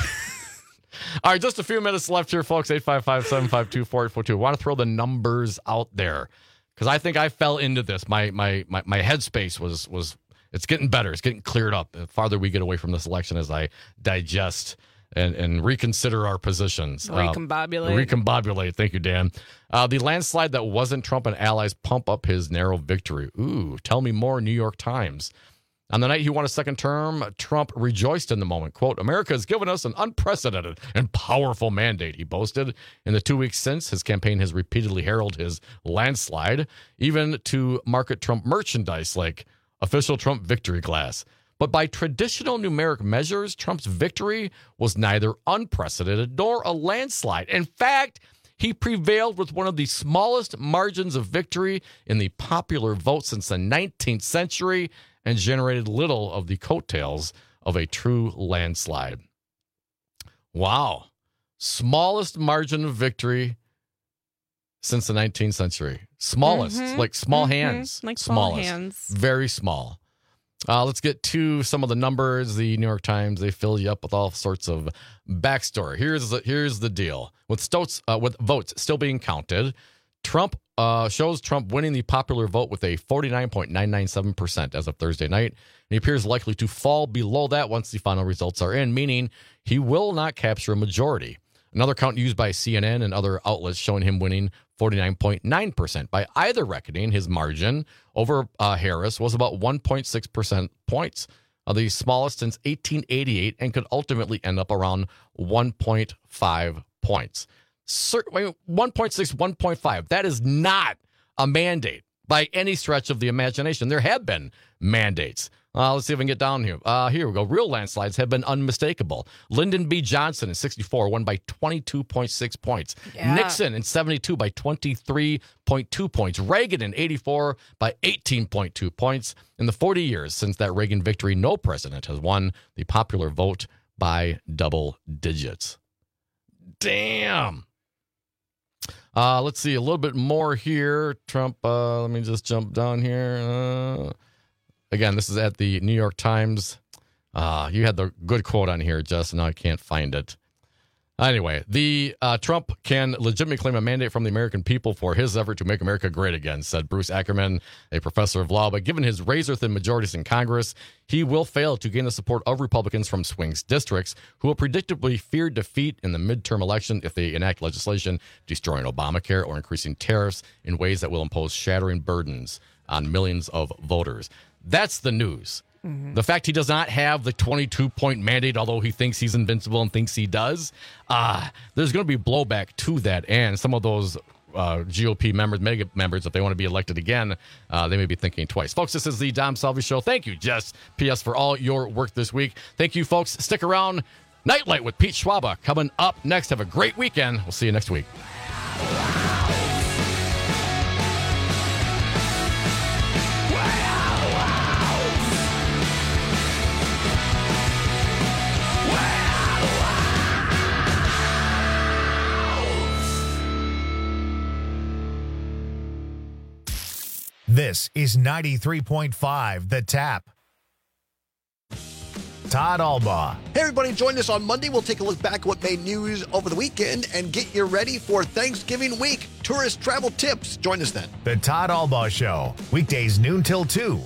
[SPEAKER 16] all right, just a few minutes left here, folks. eight five five, seven five two, four eight four two. I want to throw the numbers out there because I think I fell into this. My my my, my headspace was, was, it's getting better. It's getting cleared up the farther we get away from this election as I digest And, and reconsider our positions.
[SPEAKER 17] Recombobulate.
[SPEAKER 16] Uh, recombobulate. Thank you, Dan. Uh, the landslide that wasn't Trump and allies pump up his narrow victory. Ooh, tell me more, New York Times. On the night he won a second term, Trump rejoiced in the moment. Quote, America has given us an unprecedented and powerful mandate, he boasted. In the two weeks since, his campaign has repeatedly heralded his landslide, even to market Trump merchandise like official Trump victory glass. But by traditional numeric measures, Trump's victory was neither unprecedented nor a landslide. In fact, he prevailed with one of the smallest margins of victory in the popular vote since the nineteenth century and generated little of the coattails of a true landslide. Wow. Smallest margin of victory since the nineteenth century. Smallest,
[SPEAKER 17] mm-hmm.
[SPEAKER 16] like small
[SPEAKER 17] mm-hmm.
[SPEAKER 16] hands.
[SPEAKER 17] Like small
[SPEAKER 16] smallest.
[SPEAKER 17] hands.
[SPEAKER 16] Very small. Uh, let's get to some of the numbers. The New York Times, they fill you up with all sorts of backstory. Here's the, here's the deal. With, Stotz, uh, with votes still being counted, Trump uh, shows Trump winning the popular vote with a forty-nine point nine nine seven percent as of Thursday night. And he appears likely to fall below that once the final results are in, meaning he will not capture a majority. Another count used by C N N and other outlets showing him winning forty-nine point nine percent. By either reckoning, his margin over uh, Harris was about one point six percent points, uh, the smallest since eighteen eighty-eight, and could ultimately end up around one point five points. Certainly, one point six, one point five. That is not a mandate by any stretch of the imagination. There have been mandates. Uh, let's see if we can get down here. Uh, here we go. Real landslides have been unmistakable. Lyndon B. Johnson in sixty-four won by twenty-two point six points.
[SPEAKER 17] Yeah.
[SPEAKER 16] Nixon in seventy-two by twenty-three point two points. Reagan in eighty-four by eighteen point two points. In the forty years since that Reagan victory, no president has won the popular vote by double digits. Damn. Uh, let's see a little bit more here. Trump, uh, let me just jump down here. Uh, Again, this is at the New York Times. Uh, you had the good quote on here, Justin. Now I can't find it. Anyway, the uh, Trump can legitimately claim a mandate from the American people for his effort to make America great again, said Bruce Ackerman, a professor of law. But given his razor-thin majorities in Congress, he will fail to gain the support of Republicans from swing districts who will predictably fear defeat in the midterm election if they enact legislation destroying Obamacare or increasing tariffs in ways that will impose shattering burdens on millions of voters. That's the news. Mm-hmm. The fact he does not have the twenty-two point mandate, although he thinks he's invincible and thinks he does, uh, there's going to be blowback to that. And some of those uh, G O P members, mega members, if they want to be elected again, uh, they may be thinking twice. Folks, this is the Dom Salvi Show. Thank you, Jess P S, for all your work this week. Thank you, folks. Stick around. Nightlight with Pete Schwaba coming up next. Have a great weekend. We'll see you next week.
[SPEAKER 1] This is ninety-three point five The Tap. Todd Albaugh.
[SPEAKER 11] Hey, everybody, join us on Monday. We'll take a look back at what made news over the weekend and get you ready for Thanksgiving week. Tourist travel tips. Join us then.
[SPEAKER 1] The Todd Albaugh Show. Weekdays noon till two.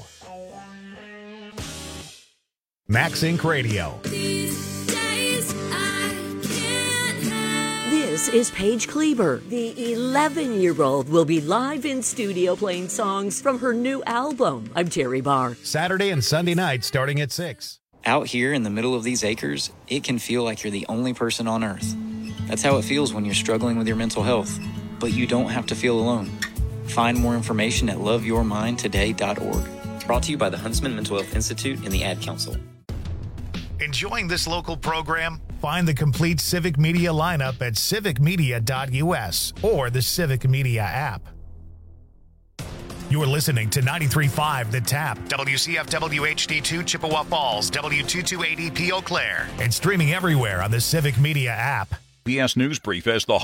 [SPEAKER 1] Max Inc Radio.
[SPEAKER 13] These days I can't have.
[SPEAKER 25] This This is Paige Kleber. The eleven-year-old will be live in studio playing songs from her new album. I'm Terry Barr.
[SPEAKER 1] Saturday and Sunday night starting at six.
[SPEAKER 13] Out here in the middle of these acres, it can feel like you're the only person on Earth. That's how it feels when you're struggling with your mental health. But you don't have to feel alone. Find more information at love your mind today dot org. Brought to you by the Huntsman Mental Health Institute and the Ad Council.
[SPEAKER 1] Enjoying this local program? Find the complete Civic Media lineup at civic media dot u s or the Civic Media app. You're listening to ninety-three point five The Tap, W C F W H D two Chippewa Falls, W two two eight E P Eau Claire, and streaming everywhere on the Civic Media app.
[SPEAKER 14] P B S News Brief as the